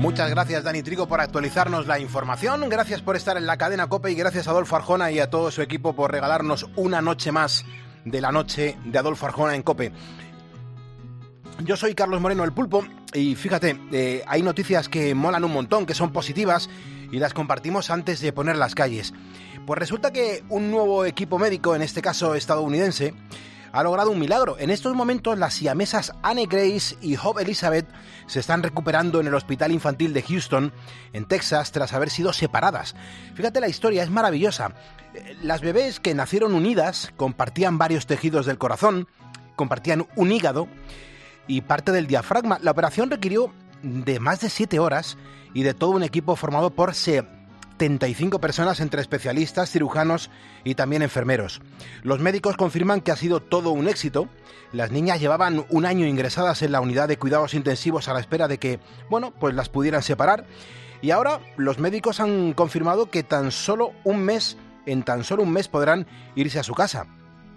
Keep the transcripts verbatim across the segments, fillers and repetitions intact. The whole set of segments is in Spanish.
Muchas gracias, Dani Trigo, por actualizarnos la información. Gracias por estar en la cadena COPE y gracias a Adolfo Arjona y a todo su equipo por regalarnos una noche más de la noche de Adolfo Arjona en COPE. Yo soy Carlos Moreno, el Pulpo, y fíjate, eh, hay noticias que molan un montón, que son positivas, y las compartimos antes de poner las calles. Pues resulta que un nuevo equipo médico, en este caso estadounidense, ha logrado un milagro. En estos momentos las siamesas Anne Grace y Hope Elizabeth se están recuperando en el Hospital Infantil de Houston, en Texas, tras haber sido separadas. Fíjate, la historia es maravillosa. Las bebés, que nacieron unidas, compartían varios tejidos del corazón, compartían un hígado y parte del diafragma. La operación requirió de más de siete horas y de todo un equipo formado por setenta y cinco personas entre especialistas, cirujanos y también enfermeros. Los médicos confirman que ha sido todo un éxito. Las niñas llevaban un año ingresadas en la unidad de cuidados intensivos a la espera de que, bueno, pues las pudieran separar. Y ahora los médicos han confirmado que tan solo un mes, en tan solo un mes podrán irse a su casa.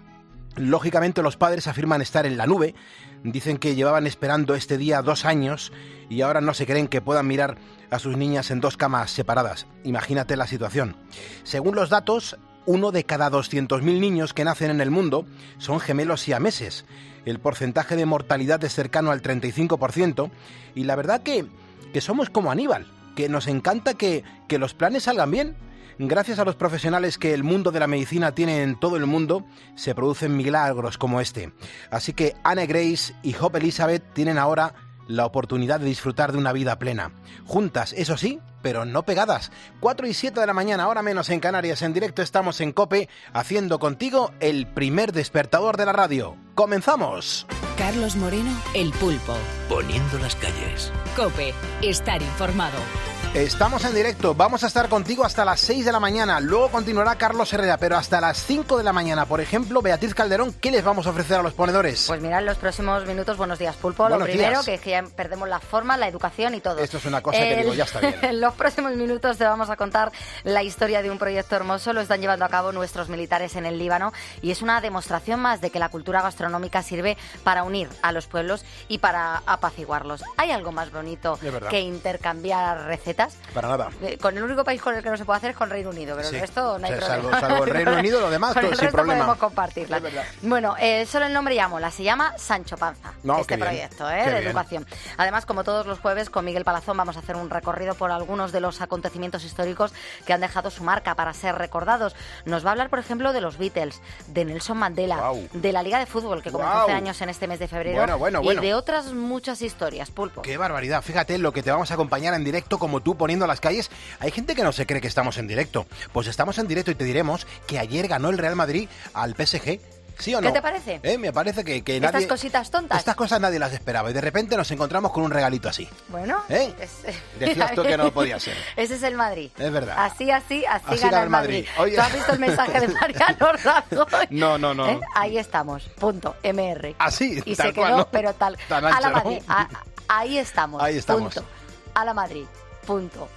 Lógicamente los padres afirman estar en la nube, dicen que llevaban esperando este día dos años y ahora no se creen que puedan mirar a sus niñas en dos camas separadas. Imagínate la situación. Según los datos, uno de cada doscientos mil niños que nacen en el mundo son gemelos siameses. El porcentaje de mortalidad es cercano al treinta y cinco por ciento y la verdad que, que somos como Aníbal, que nos encanta que, que los planes salgan bien. Gracias a los profesionales que el mundo de la medicina tiene en todo el mundo, se producen milagros como este. Así que Anne Grace y Hope Elizabeth tienen ahora la oportunidad de disfrutar de una vida plena. Juntas, eso sí, pero no pegadas. cuatro y siete de la mañana, ahora menos en Canarias. En directo estamos en COPE, haciendo contigo el primer despertador de la radio. ¡Comenzamos! Carlos Moreno, el Pulpo. Poniendo las calles. COPE, estar informado. Estamos en directo, vamos a estar contigo hasta las seis de la mañana, luego continuará Carlos Herrera, pero hasta las cinco de la mañana, por ejemplo, Beatriz Calderón, ¿qué les vamos a ofrecer a los ponedores? Pues mirad, en los próximos minutos, buenos días, Pulpo, buenos lo primero, días. Que es que ya perdemos la forma, la educación y todo. Esto es una cosa que El... digo, ya está bien. En los próximos minutos te vamos a contar la historia de un proyecto hermoso, lo están llevando a cabo nuestros militares en el Líbano y es una demostración más de que la cultura gastronómica sirve para unir a los pueblos y para apaciguarlos. ¿Hay algo más bonito que intercambiar recetas? Para nada. Con el único país con el que no se puede hacer es con Reino Unido, pero sí. El resto no hay o sea, problema. Salvo, salvo el Reino Unido, lo demás, con todo el sin resto problema. Podemos compartirla. Bueno, eh, solo el nombre ya mola, se llama Sancho Panza, no, este proyecto eh, de bien. educación. Además, como todos los jueves, con Miguel Palazón vamos a hacer un recorrido por algunos de los acontecimientos históricos que han dejado su marca para ser recordados. Nos va a hablar, por ejemplo, de los Beatles, de Nelson Mandela, wow. de la Liga de Fútbol, que comenzó wow. hace años en este mes de febrero, bueno, bueno, y bueno. de otras muchas historias, Pulpo. ¡Qué barbaridad! Fíjate lo que te vamos a acompañar en directo, como tú poniendo las calles. Hay gente que no se cree que estamos en directo. Pues estamos en directo y te diremos que ayer ganó el Real Madrid al P S G. ¿Sí o no? ¿Qué te parece? ¿Eh? Me parece que, que Estas nadie... Estas cositas tontas. Estas cosas nadie las esperaba y de repente nos encontramos con un regalito así. Bueno. ¿Eh? Es... Decías tú que no podía ser. Ese es el Madrid. Es verdad. Así, así, así, así gana gana el Madrid. Madrid. Oye... ¿Tú has visto el mensaje de Mariano Rajoy? No, no, no. ¿Eh? Ahí estamos. Punto. M R. Así. Y tal se quedó, cual, ¿no? pero tal. Tan ancho, a la Madrid. ¿no? A, ahí estamos. Ahí estamos. Punto. A la Madrid. Punto.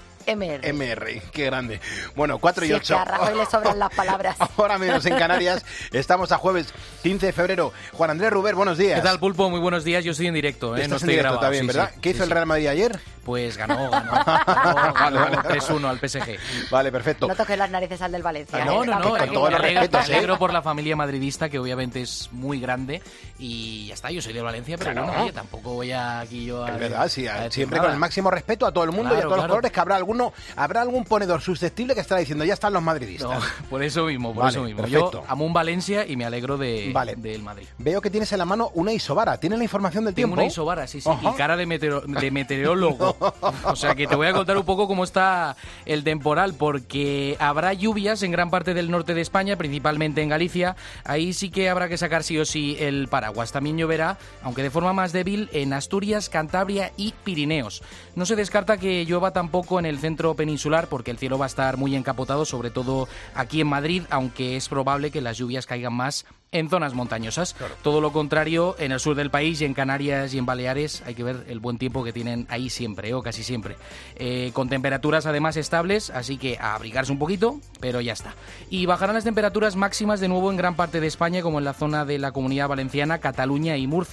M R. M R, qué grande. Bueno, cuatro y si ocho. Es que a Rajoy le sobran las palabras. Ahora menos en Canarias. Estamos a jueves quince de febrero. Juan Andrés Ruber, buenos días. ¿Qué tal, Pulpo? Muy buenos días. Yo estoy en directo, ¿eh? Estás no en estoy directo, grabado. Está bien, sí, ¿verdad? sí, ¿Qué hizo sí, el Real Madrid ayer? Pues ganó, ganó. ganó, ganó tres uno al P S G. Vale, perfecto. No toques las narices al del Valencia. No, no, no. Con todos los respetos, Me alegro por la familia madridista, que obviamente es muy grande. Y ya está, yo soy de Valencia, pero claro. bueno, oye, tampoco voy a, aquí yo a... Es verdad, sí, a siempre nada. con el máximo respeto a todo el mundo claro, y a todos claro. los colores, que habrá alguno, habrá algún ponedor susceptible que estará diciendo, ya están los madridistas. No, por eso mismo, por vale, eso mismo. Perfecto. Yo amo un Valencia y me alegro de, vale. del Madrid. Veo que tienes en la mano una isobara. ¿Tienes la información del Tengo tiempo? una isobara, sí, sí. Ajá. Y cara de, meteoro, de meteorólogo. O sea que te voy a contar un poco cómo está el temporal, porque habrá lluvias en gran parte del norte de España, principalmente en Galicia. Ahí sí que habrá que sacar sí o sí el paraguas. También lloverá, aunque de forma más débil, en Asturias, Cantabria y Pirineos. No se descarta que llueva tampoco en el centro peninsular, porque el cielo va a estar muy encapotado, sobre todo aquí en Madrid, aunque es probable que las lluvias caigan más en zonas montañosas. Claro. Todo lo contrario en el sur del país y en Canarias y en Baleares. Hay que ver el buen tiempo que tienen ahí siempre, o casi siempre. Eh, con temperaturas además estables, así que a abrigarse un poquito, pero ya está. Y bajarán las temperaturas máximas de nuevo en gran parte de España, como en la zona de la Comunidad Valenciana, Cataluña y Murcia.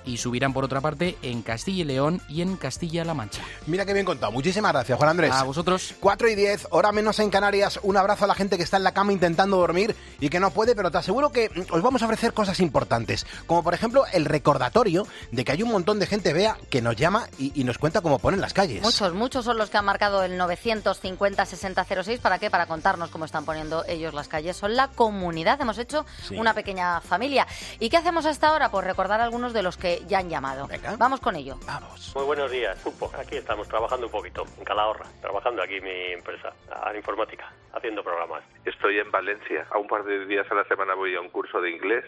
y subirán por otra parte en Castilla y León y en Castilla-La Mancha. Mira qué bien contado. Muchísimas gracias, Juan Andrés. A vosotros. cuatro y diez, hora menos en Canarias. Un abrazo a la gente que está en la cama intentando dormir y que no puede, pero te aseguro que os vamos a ofrecer cosas importantes, como por ejemplo el recordatorio de que hay un montón de gente, Bea, que nos llama y, y nos cuenta cómo ponen las calles. Muchos, muchos son los que han marcado el novecientos cincuenta sesenta cero seis. ¿Para qué? Para contarnos cómo están poniendo ellos las calles. Son la comunidad, hemos hecho sí. una pequeña familia. ¿Y qué hacemos hasta ahora? Pues recordar a algunos de los que ya han llamado. Venga. Vamos con ello. Vamos. Muy buenos días, Pulpo. Aquí estamos trabajando un poquito, en Calahorra, trabajando aquí en mi empresa, a la informática, haciendo programas. Estoy en Valencia. A un par de días a la semana voy a un curso de inglés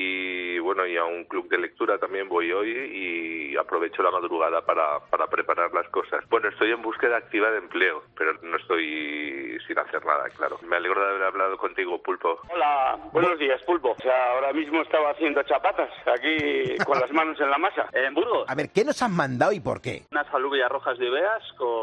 y bueno, y a un club de lectura también voy hoy y aprovecho la madrugada para, para preparar las cosas. Bueno, estoy en búsqueda activa de empleo, pero no estoy sin hacer nada, claro. Me alegro de haber hablado contigo, Pulpo. Hola, buenos días, Pulpo. O sea, ahora mismo estaba haciendo chapatas aquí con las manos en la masa, en Burgos. A ver, ¿qué nos has mandado y por qué? Unas alubias rojas de Ibeas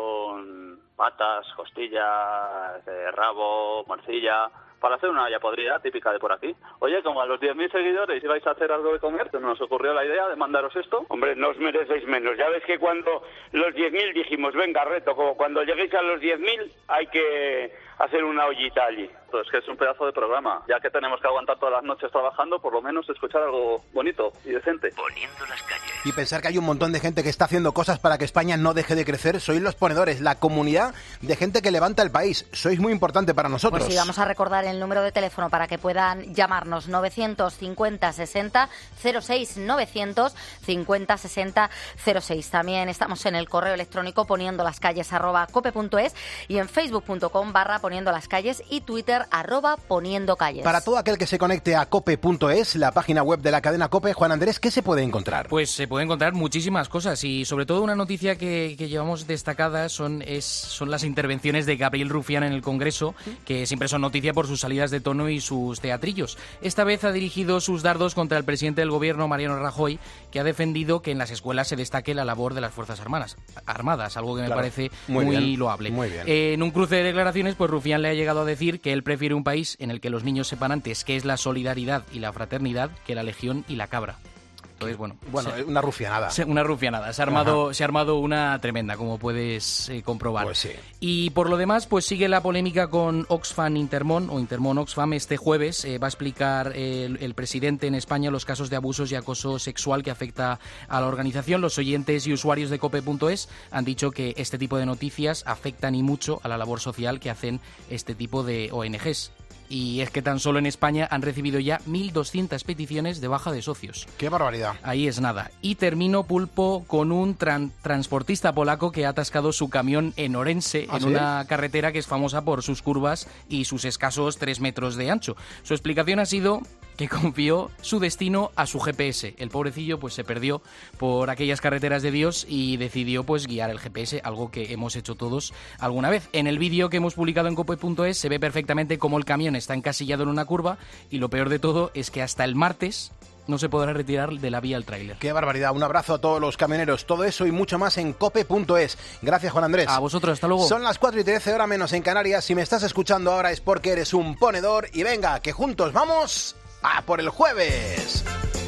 con patas, costillas, eh, rabo, morcilla, para hacer una olla podrida típica de por aquí. Oye, como a los diez mil seguidores ibais a hacer algo de comer, pues nos ocurrió la idea de mandaros esto. Hombre, no os merecéis menos. Ya ves que cuando los diez mil dijimos, venga, reto, como cuando lleguéis a los diez mil hay que hacer una ollita allí. Pues que es un pedazo de programa. Ya que tenemos que aguantar todas las noches trabajando, por lo menos escuchar algo bonito y decente. Poniendo las calles. Y pensar que hay un montón de gente que está haciendo cosas para que España no deje de crecer. Sois los ponedores, la comunidad de gente que levanta el país. Sois muy importante para nosotros. Pues sí, vamos a recordar el número de teléfono para que puedan llamarnos: novecientos cincuenta sesenta cero seis, novecientos cincuenta sesenta cero seis. También estamos en el correo electrónico poniendo las calles arroba cope punto es y en facebook punto com barra poniendo las calles y Twitter arroba poniendo calles. Para todo aquel que se conecte a cope punto es, la página web de la cadena COPE, Juan Andrés, ¿qué se puede encontrar? Pues se puede encontrar muchísimas cosas y sobre todo una noticia que, que llevamos destacada son, es, son las intervenciones de Gabriel Rufián en el Congreso, que siempre son noticia por sus salidas de tono y sus teatrillos. Esta vez ha dirigido sus dardos contra el presidente del Gobierno, Mariano Rajoy, que ha defendido que en las escuelas se destaque la labor de las Fuerzas Armadas, armadas, algo que me claro, parece muy, muy bien, loable. Muy bien. Eh, en un cruce de declaraciones, pues Rufián le ha llegado a decir que él prefiere un país en el que los niños sepan antes qué es la solidaridad y la fraternidad que la legión y la cabra. Entonces, bueno, bueno se, una rufianada. Se, una rufianada. Se ha armado, se ha armado una tremenda, como puedes eh, comprobar. Pues sí. Y por lo demás, pues sigue la polémica con Oxfam Intermón o Intermón Oxfam. Este jueves eh, va a explicar eh, el, el presidente en España los casos de abusos y acoso sexual que afecta a la organización. Los oyentes y usuarios de cope punto es han dicho que este tipo de noticias afectan y mucho a la labor social que hacen este tipo de O N Ges. Y es que tan solo en España han recibido ya mil doscientas peticiones de baja de socios. ¡Qué barbaridad! Ahí es nada. Y termino, Pulpo, con un tran- transportista polaco que ha atascado su camión en Orense, ¿Ah, en sí? una carretera que es famosa por sus curvas y sus escasos tres metros de ancho. Su explicación ha sido que confió su destino a su G P S. El pobrecillo pues se perdió por aquellas carreteras de Dios y decidió pues guiar el G P S, algo que hemos hecho todos alguna vez. En el vídeo que hemos publicado en cope punto es se ve perfectamente cómo el camión está encasillado en una curva y lo peor de todo es que hasta el martes no se podrá retirar de la vía el tráiler. ¡Qué barbaridad! Un abrazo a todos los camioneros. Todo eso y mucho más en cope punto es. Gracias, Juan Andrés. A vosotros, hasta luego. Son las cuatro y trece, hora menos en Canarias. Si me estás escuchando ahora es porque eres un ponedor. Y venga, que juntos vamos a por el jueves.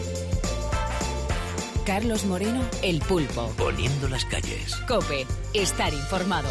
Carlos Moreno, El Pulpo. Poniendo las calles. COPE, estar informado.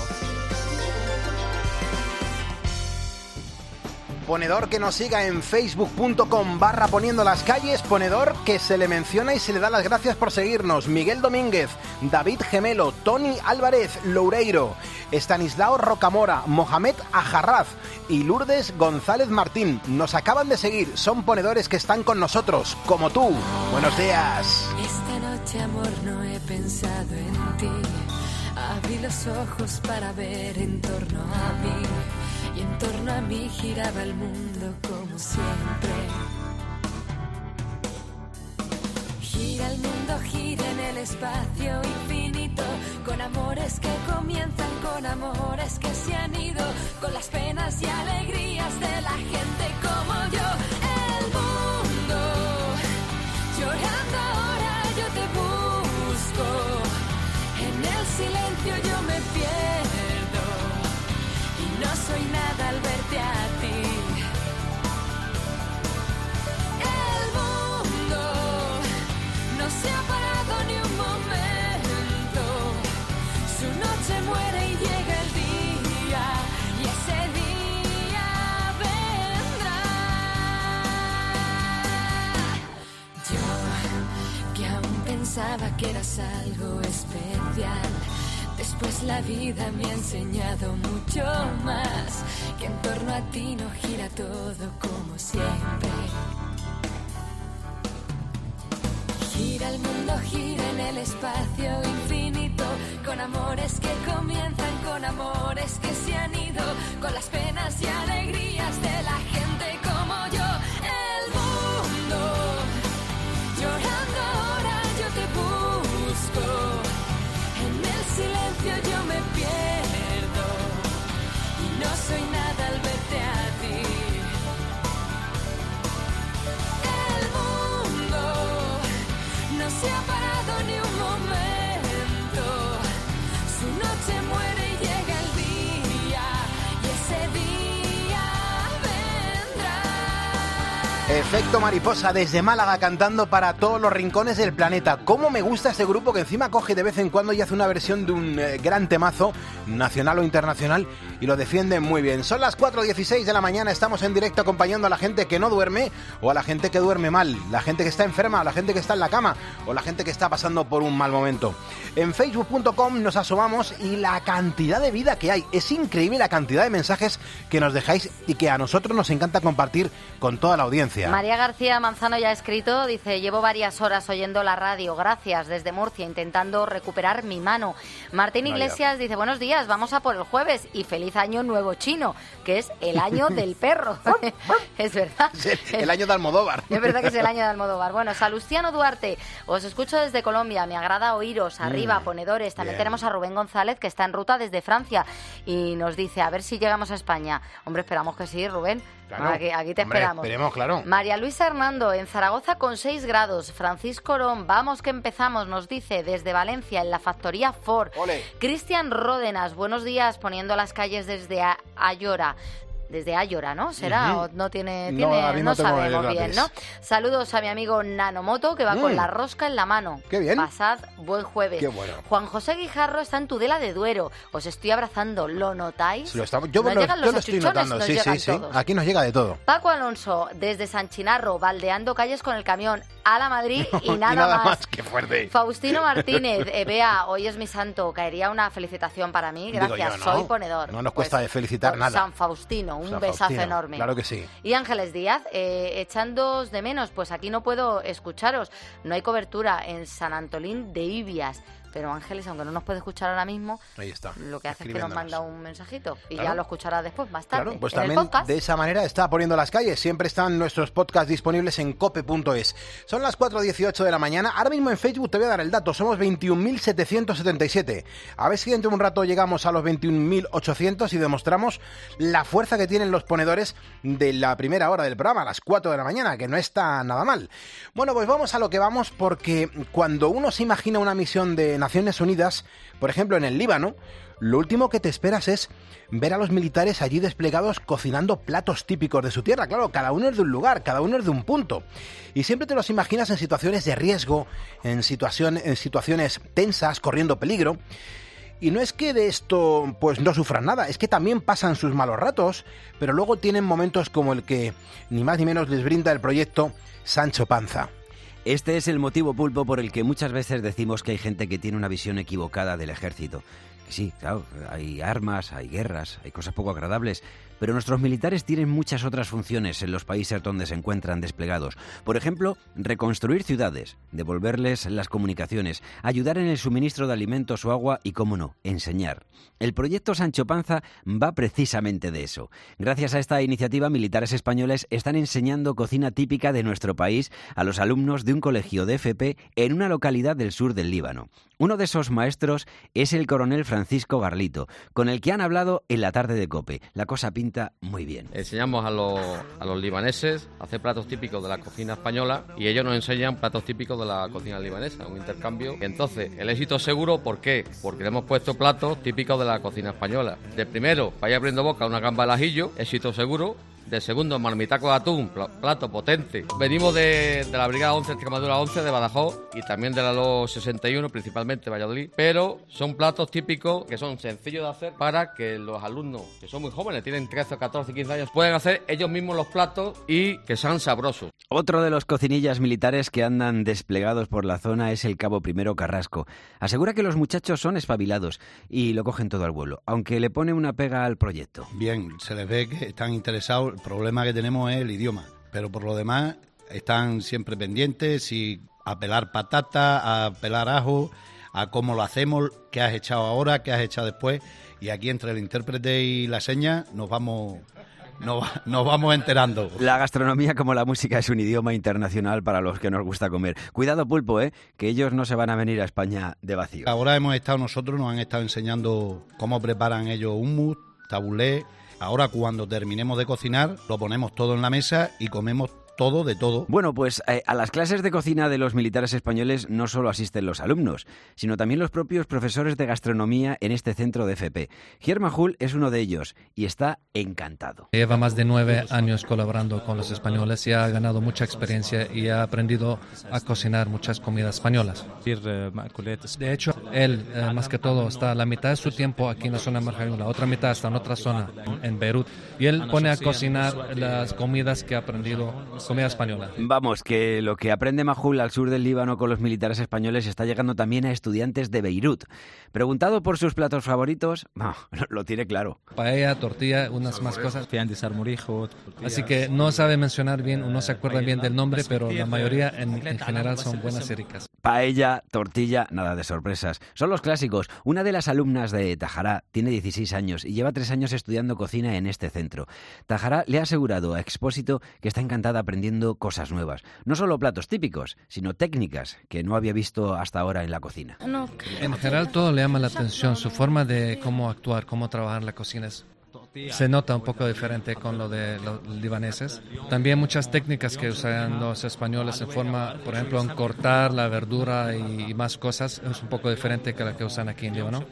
Ponedor que nos siga en facebook punto com barra poniendo las calles. Ponedor que se le menciona y se le da las gracias por seguirnos. Miguel Domínguez, David Gemelo, Tony Álvarez Loureiro, Estanislao Rocamora, Mohamed Ajarraz y Lourdes González Martín. Nos acaban de seguir. Son ponedores que están con nosotros, como tú. Buenos días. Esta noche, amor, no he pensado en ti. Abrí los ojos para ver en torno a mí. Y en torno a mí giraba el mundo como siempre. Gira el mundo, gira en el espacio infinito, con amores que comienzan, con amores que se han ido, con las penas y alegrías de la gente como yo. El mundo llorando ahora, yo te busco. En el silencio yo me pierdo y no soy nada al verte a ti. El mundo no se ha parado pensaba que eras algo especial. Después la vida me ha enseñado mucho más, que en torno a ti no gira todo como siempre. Gira el mundo, gira en el espacio infinito, con amores que comienzan, con amores que se han ido, con las penas y alegrías de la gente como yo. El mundo llorando ahora, yo te busco. En el silencio yo me pierdo y no soy nada al verte a ti. El mundo no se ha parado ni un momento, su noche muere y llega el día, y ese día vendrá. Efecto Mariposa desde Málaga, cantando para todos los rincones del planeta. ¿Cómo me gusta este grupo que encima coge de vez en cuando y hace una versión de un eh, gran temazo, nacional o internacional, y lo defienden muy bien? Son las cuatro dieciséis de la mañana, estamos en directo acompañando a la gente que no duerme o a la gente que duerme mal, la gente que está enferma, la gente que está en la cama o la gente que está pasando por un mal momento. En facebook punto com nos asomamos y la cantidad de vida que hay. Es increíble la cantidad de mensajes que nos dejáis y que a nosotros nos encanta compartir con toda la audiencia. María García Manzano ya ha escrito, dice: llevo varias horas oyendo la radio, gracias, desde Murcia, intentando recuperar mi mano. Martín Iglesias dice: buenos días, vamos a por el jueves y feliz año nuevo chino, que es el año del perro. Es verdad. Es el, el año de Almodóvar. Es verdad que es el año de Almodóvar. Bueno, Salustiano Duarte, os escucho desde Colombia, me agrada oíros, arriba, mm, ponedores. También bien. Tenemos a Rubén González, que está en ruta desde Francia y nos dice: a ver si llegamos a España. Hombre, esperamos que sí, Rubén. Claro. Aquí, aquí te Hombre, esperamos. Esperemos, claro. María Luisa Hernando, en Zaragoza con seis grados. Francisco Orón, vamos que empezamos, nos dice desde Valencia, en la factoría Ford. Ole. Cristian Ródenas, buenos días, poniendo las calles desde a Ayora. Desde Ayora, ¿no? ¿Será? Uh-huh. ¿O no tiene...? No, tiene, a mí no, no sabemos bien, ¿no? Saludos a mi amigo Nanomoto, que va mm. con la rosca en la mano. ¡Qué bien! Pasad buen jueves. ¡Qué bueno! Juan José Guijarro está en Tudela de Duero. Os estoy abrazando. ¿Lo notáis? Lo estamos, yo nos lo, llegan yo los lo estoy notando. Sí, sí, sí. Todos. Aquí nos llega de todo. Paco Alonso, desde San Chinarro, baldeando calles con el camión. A la Madrid y nada, y nada más. más. ¡Qué fuerte! Faustino Martínez, eh, vea, hoy es mi santo. Caería una felicitación para mí. Gracias, yo, ¿no? soy ponedor. No nos cuesta pues, felicitar nada. San Faustino, un San besazo Faustino. enorme. Claro que sí. Y Ángeles Díaz, eh, echándoos de menos, pues aquí no puedo escucharos. No hay cobertura en San Antolín de Ibias. Pero Ángeles, aunque no nos puede escuchar ahora mismo, ahí está, lo que hace es que nos manda un mensajito y claro. ya lo escuchará después, más tarde. Claro, pues en también el podcast. De esa manera está poniendo las calles. Siempre están nuestros podcasts disponibles en cope punto es. Son las cuatro dieciocho de la mañana. Ahora mismo en Facebook te voy a dar el dato. Somos veintiún mil setecientos setenta y siete. A ver si dentro de un rato llegamos a los veintiún mil ochocientos y demostramos la fuerza que tienen los ponedores de la primera hora del programa, a las cuatro de la mañana, que no está nada mal. Bueno, pues vamos a lo que vamos, porque cuando uno se imagina una misión de Naciones Unidas, por ejemplo, en el Líbano, lo último que te esperas es ver a los militares allí desplegados cocinando platos típicos de su tierra. Claro, cada uno es de un lugar, cada uno es de un punto. Y siempre te los imaginas en situaciones de riesgo, en, situación, en situaciones tensas, corriendo peligro. Y no es que de esto pues no sufran nada, es que también pasan sus malos ratos, pero luego tienen momentos como el que ni más ni menos les brinda el proyecto Sancho Panza. Este es el motivo, Pulpo, por el que muchas veces decimos que hay gente que tiene una visión equivocada del ejército. Que sí, claro, hay armas, hay guerras, hay cosas poco agradables, pero nuestros militares tienen muchas otras funciones en los países donde se encuentran desplegados. Por ejemplo, reconstruir ciudades, devolverles las comunicaciones, ayudar en el suministro de alimentos o agua y, cómo no, enseñar. El proyecto Sancho Panza va precisamente de eso. Gracias a esta iniciativa, militares españoles están enseñando cocina típica de nuestro país a los alumnos de un colegio de F P en una localidad del sur del Líbano. Uno de esos maestros es el coronel Francisco Garlito, con el que han hablado en la tarde de COPE. La cosa pinta muy bien. Enseñamos a los, a los libaneses a hacer platos típicos de la cocina española y ellos nos enseñan platos típicos de la cocina libanesa, un intercambio. Entonces, el éxito seguro, ¿por qué? Porque le hemos puesto platos típicos de la cocina española. De primero, vaya abriendo boca una gamba al ajillo, éxito seguro. De segundo, marmitaco de atún, plato potente. Venimos de, de la Brigada once, Extremadura once, de Badajoz, y también de la L O sesenta y uno, principalmente Valladolid. Pero son platos típicos que son sencillos de hacer para que los alumnos, que son muy jóvenes, tienen trece, catorce, quince años, puedan hacer ellos mismos los platos y que sean sabrosos. Otro de los cocinillas militares que andan desplegados por la zona es el cabo Primero Carrasco. Asegura que los muchachos son espabilados y lo cogen todo al vuelo, aunque le pone una pega al proyecto. Bien, se les ve que están interesados. El problema que tenemos es el idioma, pero por lo demás están siempre pendientes y a pelar patata, a pelar ajo, a cómo lo hacemos, qué has echado ahora, qué has echado después, y aquí entre el intérprete y la seña nos vamos... Nos, nos vamos enterando. La gastronomía, como la música, es un idioma internacional para los que nos gusta comer. Cuidado, pulpo, ¿eh? Que ellos no se van a venir a España de vacío. Ahora hemos estado nosotros, nos han estado enseñando cómo preparan ellos hummus, tabulé. Ahora, cuando terminemos de cocinar, lo ponemos todo en la mesa y comemos todo de todo. Bueno, pues eh, a las clases de cocina de los militares españoles no solo asisten los alumnos, sino también los propios profesores de gastronomía en este centro de F P. Gier Majul es uno de ellos y está encantado. Lleva más de nueve años colaborando con los españoles y ha ganado mucha experiencia y ha aprendido a cocinar muchas comidas españolas. De hecho, él, eh, más que todo, está la mitad de su tiempo aquí en la zona de Marjarion, la otra mitad está en otra zona, en, en Beirut, y él pone a cocinar las comidas que ha aprendido, comida española. Vamos, que lo que aprende Majul al sur del Líbano con los militares españoles está llegando también a estudiantes de Beirut. Preguntado por sus platos favoritos, no, lo tiene claro. Paella, tortilla, unas más cosas. Así que no sabe mencionar bien o no se acuerda bien del nombre, pero la mayoría en, en general son buenas y ricas. Paella, tortilla, nada de sorpresas. Son los clásicos. Una de las alumnas de Tajará tiene dieciséis años y lleva tres años estudiando cocina en este centro. Tajará le ha asegurado a Expósito que está encantada aprendiendo cosas nuevas. No solo platos típicos, sino técnicas que no había visto hasta ahora en la cocina. En general todo le llama la atención, su forma de cómo actuar, cómo trabajar en la cocina es... Se nota un poco diferente con lo de los libaneses. También muchas técnicas que usan los españoles en forma, por ejemplo, en cortar la verdura y más cosas, es un poco diferente que la que usan aquí en Líbano.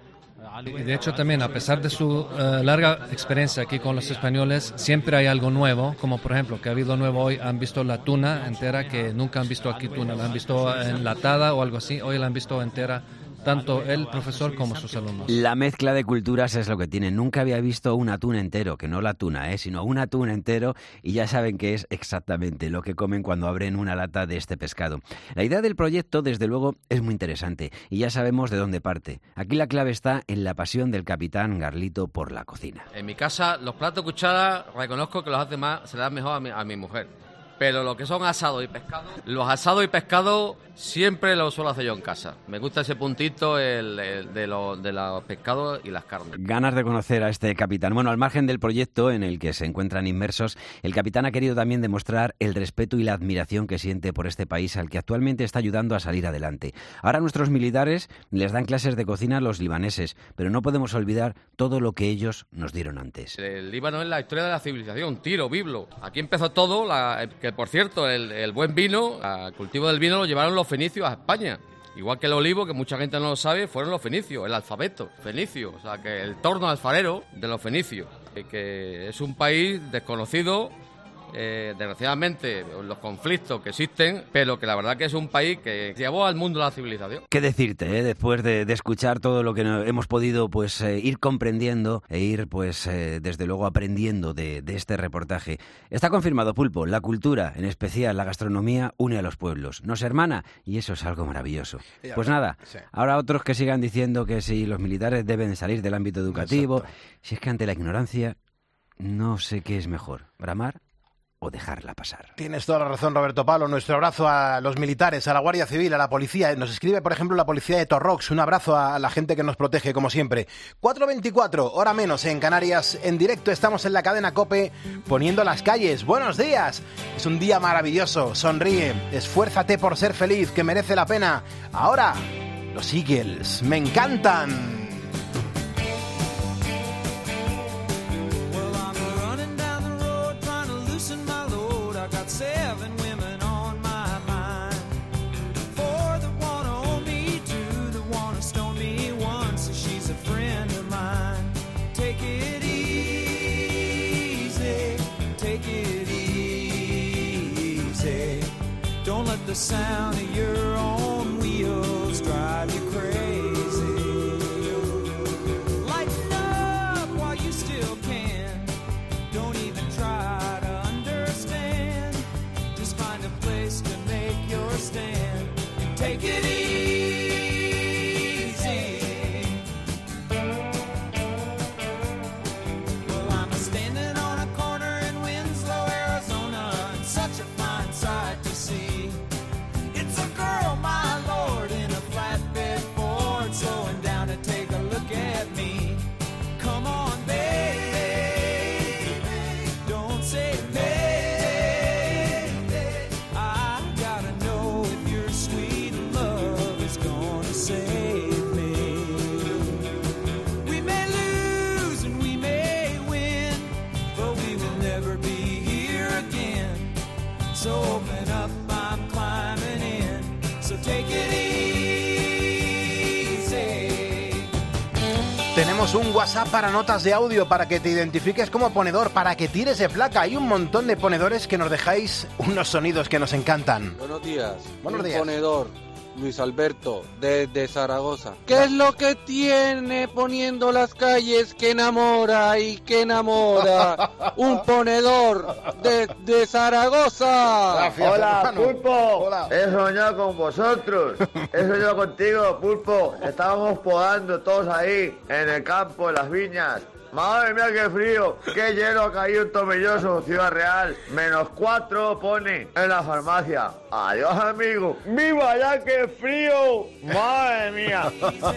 Y de hecho también, a pesar de su uh, larga experiencia aquí con los españoles, siempre hay algo nuevo, como por ejemplo, que ha habido nuevo hoy, han visto la tuna entera, que nunca han visto aquí tuna, la han visto enlatada o algo así, hoy la han visto entera. Tanto el profesor como sus alumnos. La mezcla de culturas es lo que tiene. Nunca había visto un atún entero, que no la tuna, ¿eh? sino un atún entero, y ya saben que es exactamente lo que comen cuando abren una lata de este pescado. La idea del proyecto, desde luego, es muy interesante, y ya sabemos de dónde parte. Aquí la clave está en la pasión del capitán Garlito por la cocina. En mi casa, los platos cuchara, reconozco que los hace más, se les da mejor a mi, a mi mujer. Pero lo que son asados y pescados, los asados y pescados siempre los suelo hacer yo en casa. Me gusta ese puntito el, el de, los, de los pescados y las carnes. Ganas de conocer a este capitán. Bueno, al margen del proyecto en el que se encuentran inmersos, el capitán ha querido también demostrar el respeto y la admiración que siente por este país al que actualmente está ayudando a salir adelante. Ahora nuestros militares les dan clases de cocina a los libaneses, pero no podemos olvidar todo lo que ellos nos dieron antes. El Líbano es la historia de la civilización, Tiro, Biblo. Aquí empezó todo, la, que por cierto, el, el buen vino, el cultivo del vino lo llevaron los fenicios a España. Igual que el olivo, que mucha gente no lo sabe, fueron los fenicios, el alfabeto fenicio, o sea, que el torno alfarero de los fenicios, que es un país desconocido, eh, desgraciadamente, los conflictos que existen, pero que la verdad que es un país que llevó al mundo la civilización. ¿Qué decirte, eh? después de, de escuchar todo lo que hemos podido pues eh, ir comprendiendo e ir, pues eh, desde luego aprendiendo de, de este reportaje? Está confirmado, Pulpo, la cultura, en especial la gastronomía, une a los pueblos, nos hermana, y eso es algo maravilloso. Pues nada, ahora otros que sigan diciendo que si los militares deben salir del ámbito educativo, exacto. Si es que ante la ignorancia no sé qué es mejor, bramar o dejarla pasar. Tienes toda la razón, Roberto Pablo. Nuestro abrazo a los militares, a la Guardia Civil, a la policía. Nos escribe, por ejemplo, la policía de Torrox. Un abrazo a la gente que nos protege, como siempre. cuatro veinticuatro, hora menos en Canarias. En directo estamos en la cadena COPE poniendo las calles. ¡Buenos días! Es un día maravilloso. Sonríe. Esfuérzate por ser feliz, que merece la pena. Ahora, los Eagles. ¡Me encantan! Seven women on my mind. Four that wanna own me, two that wanna stone me, one so she's a friend of mine. Take it easy, let the sound of your own wheels drive you crazy. Lighten up while you still can. Don't even try to understand. Just find a place to make your stand. Take it easy. Well, I'm standing on a corner in Winslow, Arizona, and such a fine sight to see. It's a girl, my lord, in a flatbed Ford, slowing down to take a look at me. Come on, baby, don't say baby. I gotta know if your sweet love is gonna save me. We may lose and we may win, but we will never be here again. So open up, I'm climbing in. So take it easy. Tenemos un WhatsApp para notas de audio, para que te identifiques como ponedor, para que tires de placa. Hay un montón de ponedores que nos dejáis unos sonidos que nos encantan. Buenos días. Buenos Un días. ponedor, Luis Alberto, desde Zaragoza. ¿Qué es lo que tiene poniendo las calles que enamora y que enamora? Un ponedor desde Zaragoza. Hola, Pulpo. He soñado con vosotros. He soñado contigo, Pulpo. Estábamos podando todos ahí, en el campo, en las viñas. Madre mía, qué frío. Qué hielo ha caído en Tomelloso, Ciudad Real. Menos cuatro pone en la farmacia. Adiós, amigo. ¡Viva ya, qué frío! Madre mía.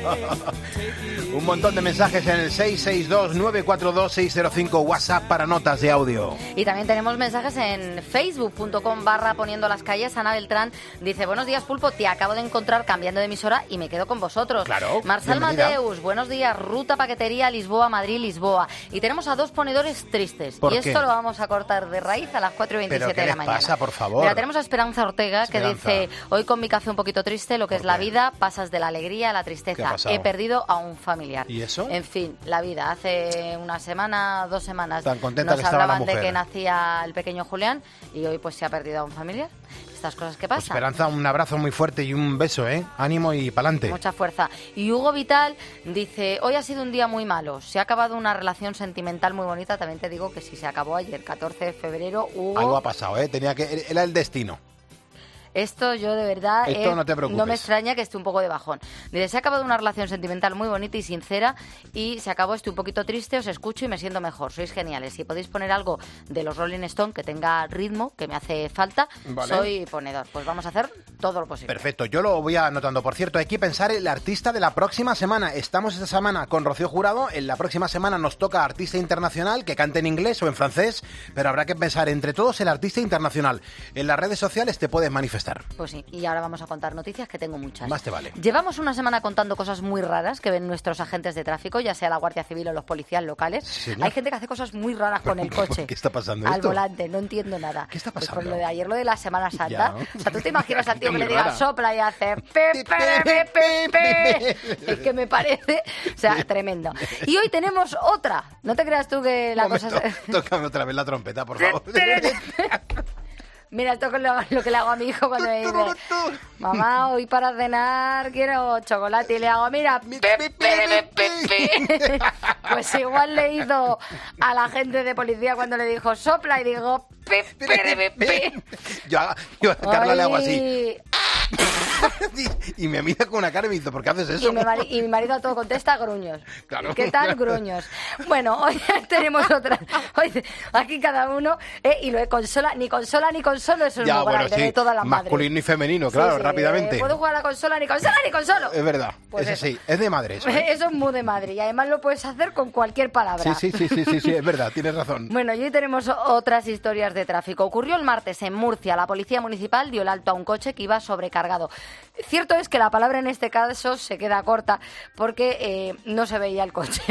Un montón de mensajes en el seis seis dos, nueve cuatro dos, seis cero cinco, WhatsApp para notas de audio. Y también tenemos mensajes en facebook.com barra poniendo las calles. Ana Beltrán dice, buenos días, Pulpo, te acabo de encontrar cambiando de emisora y me quedo con vosotros. Claro, Marcel bienvenida. Mateus, buenos días, ruta paquetería Lisboa, Madrid, Lisboa. Y tenemos a dos ponedores tristes. ¿Por y qué? esto lo vamos a cortar de raíz a las cuatro y ¿Pero veintisiete qué de la les mañana. pasa, por favor? Mira, tenemos a Esperanza Ortega Esperanza. que dice, hoy con mi café un poquito triste, lo que es la vida, pasas de la alegría a la ¿Qué ha tristeza. pasado? He perdido a un familiar. ¿Y eso? En fin, la vida. Hace una semana, dos semanas, Tan contenta nos que estaba la hablaban de mujer. que nacía el pequeño Julián y hoy pues se ha perdido a un familiar. Estas cosas que pasan. Esperanza, un abrazo muy fuerte y un beso, ¿eh? Ánimo y pa'lante. Mucha fuerza. Y Hugo Vital dice, hoy ha sido un día muy malo. Se ha acabado una relación sentimental muy bonita. También te digo que si se acabó ayer, catorce de febrero, Hugo... Algo ha pasado, ¿eh? Tenía que... Era el destino. Esto yo de verdad Esto eh, no te preocupes. no me extraña que esté un poco de bajón. Dice, se ha acabado una relación sentimental muy bonita y sincera y se acabó, estoy un poquito triste, os escucho y me siento mejor. Sois geniales. Si podéis poner algo de los Rolling Stone que tenga ritmo, que me hace falta, Vale. soy ponedor. Pues vamos a hacer todo lo posible. Perfecto, yo lo voy anotando. Por cierto, hay que pensar en el artista de la próxima semana. Estamos esta semana con Rocío Jurado. En la próxima semana nos toca artista internacional que cante en inglés o en francés, pero habrá que pensar entre todos el artista internacional. En las redes sociales te puedes manifestar. Pues sí, y ahora vamos a contar noticias que tengo muchas. Más te vale. Llevamos una semana contando cosas muy raras que ven nuestros agentes de tráfico, ya sea la Guardia Civil o los policías locales. Sí, señor. Hay gente que hace cosas muy raras con el coche. ¿Qué está pasando Al esto? volante, no entiendo nada. ¿Qué está Pues pasando? por lo de ayer, lo de la Semana Santa. Ya. O sea, tú te imaginas al tío que Muy le diga rara. sopla y hace pe, pe, pe, pe, pe. Es que me parece, o sea, tremendo. Y hoy tenemos otra. No te creas tú que la Momento, cosa... tócame otra vez la trompeta, por favor. Mira, esto es lo, lo que le hago a mi hijo cuando me dice, mamá, hoy para cenar quiero chocolate. Y le hago, mira, pe, pe, pe, pe, pe. Pues igual le hizo a la gente de policía cuando le dijo sopla y digo, pe, pe, pe, pe. Yo, a- yo a Carla le hago así. Ay. Y me mira con una cara y me dice, ¿por qué haces eso? Y mi, mari- y mi marido a todo contesta gruños. Claro. ¿Qué tal gruños? Bueno, hoy tenemos otra. Hoy, aquí cada uno, eh, y lo de consola, ni consola ni consolo, eso es Ya, muy bueno, grande sí. de todas las madres. Masculino y femenino, Sí, claro, sí, rápidamente. eh, puedo jugar a la consola, ni consola, ni consolo. Es verdad, Pues eso eso. sí, es de madre eso, ¿eh? Eso es muy de madre y además lo puedes hacer con cualquier palabra. Sí, sí, sí, sí, sí, sí, es verdad, tienes razón. Bueno, y hoy tenemos otras historias de tráfico. Ocurrió el martes en Murcia. La policía municipal dio el alto a un coche que iba sobrecargado descargado. Cierto es que la palabra en este caso se queda corta porque eh, no se veía el coche.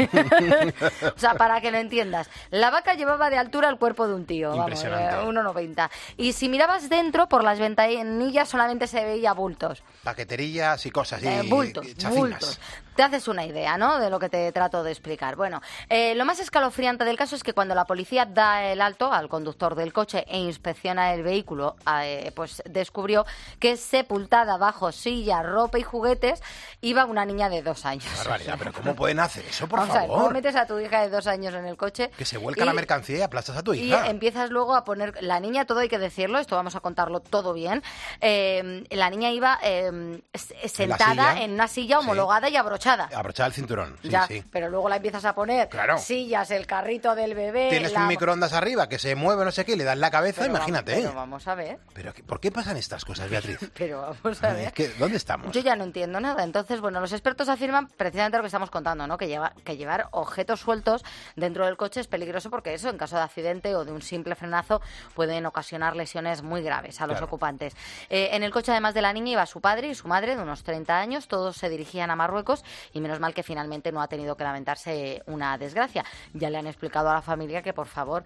O sea, para que lo entiendas, la vaca llevaba de altura el cuerpo de un tío, vamos, Impresionante. eh, uno noventa. Y si mirabas dentro, por las ventanillas solamente se veía bultos. Paqueterillas y cosas. Y Eh, bultos, chacinas. bultos. Te haces una idea, ¿no?, de lo que te trato de explicar. Bueno, eh, lo más escalofriante del caso es que cuando la policía da el alto al conductor del coche e inspecciona el vehículo, eh, pues descubrió que sepultada bajo sillas, ropa y juguetes iba una niña de dos años. Barbaridad, pero ¿cómo pueden hacer eso, por Vamos a ver, favor? ¿cómo metes a tu hija de dos años en el coche? Que se vuelca y- la mercancía y aplastas a tu Y hija. empiezas luego a poner... La niña, todo hay que decirlo, esto vamos a contarlo todo bien. Eh, la niña iba eh, s- sentada silla. en una silla homologada y abrochada. Abrochar el cinturón, sí, ya, sí. pero luego la empiezas a poner Claro. sillas, el carrito del bebé... Tienes la- un microondas arriba que se mueve no sé qué y le das la cabeza, Pero imagínate. Vamos, ¿eh? pero vamos a ver, Pero, ¿qué- ¿por qué pasan estas cosas, Beatriz? pero vamos a ver. Es que, ¿dónde estamos? Yo ya no entiendo nada. Entonces, bueno, los expertos afirman precisamente lo que estamos contando, ¿no? Que, lleva, que llevar objetos sueltos dentro del coche es peligroso porque eso, en caso de accidente o de un simple frenazo, pueden ocasionar lesiones muy graves a los Claro. ocupantes. Eh, en el coche, además de la niña, iba su padre y su madre de unos treinta años. Todos se dirigían a Marruecos y menos mal que finalmente no ha tenido que lamentarse una desgracia. Ya le han explicado a la familia que, por favor...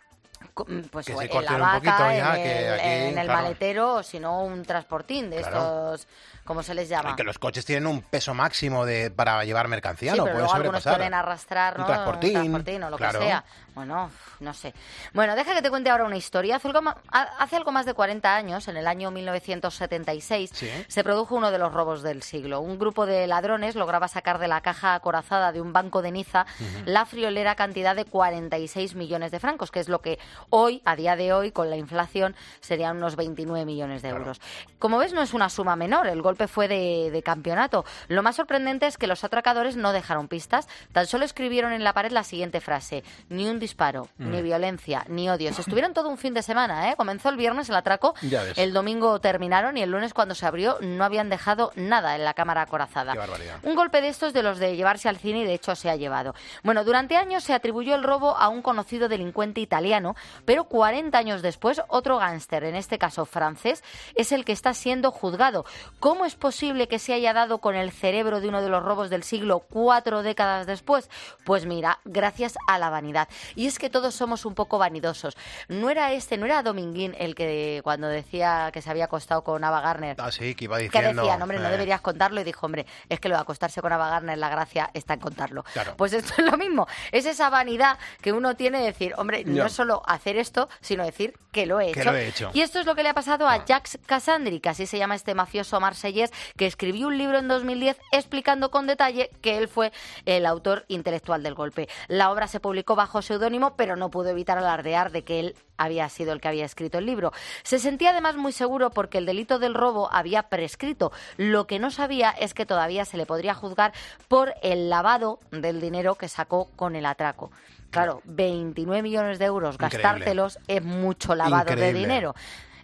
co- Pues Que o se en corten la un vaca, poquito en ya, el, que aquí, en el claro. maletero, o si no, un transportín de Claro. estos, ¿cómo se les llama? Que los coches tienen un peso máximo de para llevar mercancía, Sí, no pero pueden luego algunos sobrepasar. pueden arrastrar, Un ¿no? transportín, transportín o lo claro. que sea. Bueno, uf, no sé. Bueno, deja que te cuente ahora una historia. Hace algo, ma- ha- hace algo más de cuarenta años, en el año mil novecientos setenta y seis, Sí. se produjo uno de los robos del siglo. Un grupo de ladrones lograba sacar de la caja acorazada de un banco de Niza Ujú. la friolera cantidad de cuarenta y seis millones de francos, que es lo que hoy, a día de hoy, con la inflación, serían unos veintinueve millones de euros. Como ves, no es una suma menor. El golpe fue de, de campeonato. Lo más sorprendente es que los atracadores no dejaron pistas. Tan solo escribieron en la pared la siguiente frase: ni un disparo, Mm. ni violencia, ni odios. Estuvieron todo un fin de semana, ¿eh? Comenzó el viernes el atraco, Ya ves. el domingo terminaron y el lunes, cuando se abrió, no habían dejado nada en la cámara acorazada. Qué barbaridad. Un golpe de estos de los de llevarse al cine, y de hecho se ha llevado. Bueno, durante años se atribuyó el robo a un conocido delincuente italiano, pero cuarenta años después, otro gángster, en este caso francés, es el que está siendo juzgado. ¿Cómo es posible que se haya dado con el cerebro de uno de los robos del siglo cuatro décadas después? Pues mira, gracias a la vanidad. Y es que todos somos un poco vanidosos. No era este, no era Dominguín el que cuando decía que se había acostado con Ava Gardner, Ah, sí, que iba que diciendo... decía, no, hombre, no eh, deberías contarlo, y dijo, hombre, es que lo de acostarse con Ava Gardner, la gracia está en contarlo. Claro. Pues esto es lo mismo, es esa vanidad que uno tiene de decir, hombre, no Ya. es solo hacer esto, sino decir que lo he Que hecho. lo he hecho. Y esto es lo que le ha pasado a Jacques Cassandri, que así se llama este mafioso marsellés, que escribió un libro en dos mil diez explicando con detalle que él fue el autor intelectual del golpe. La obra se publicó bajo seudónimo, pero no pudo evitar alardear de que él había sido el que había escrito el libro. Se sentía además muy seguro porque el delito del robo había prescrito. Lo que no sabía es que todavía se le podría juzgar por el lavado del dinero que sacó con el atraco. Claro, veintinueve millones de euros, Increíble. gastártelos es mucho lavado de Increíble. dinero.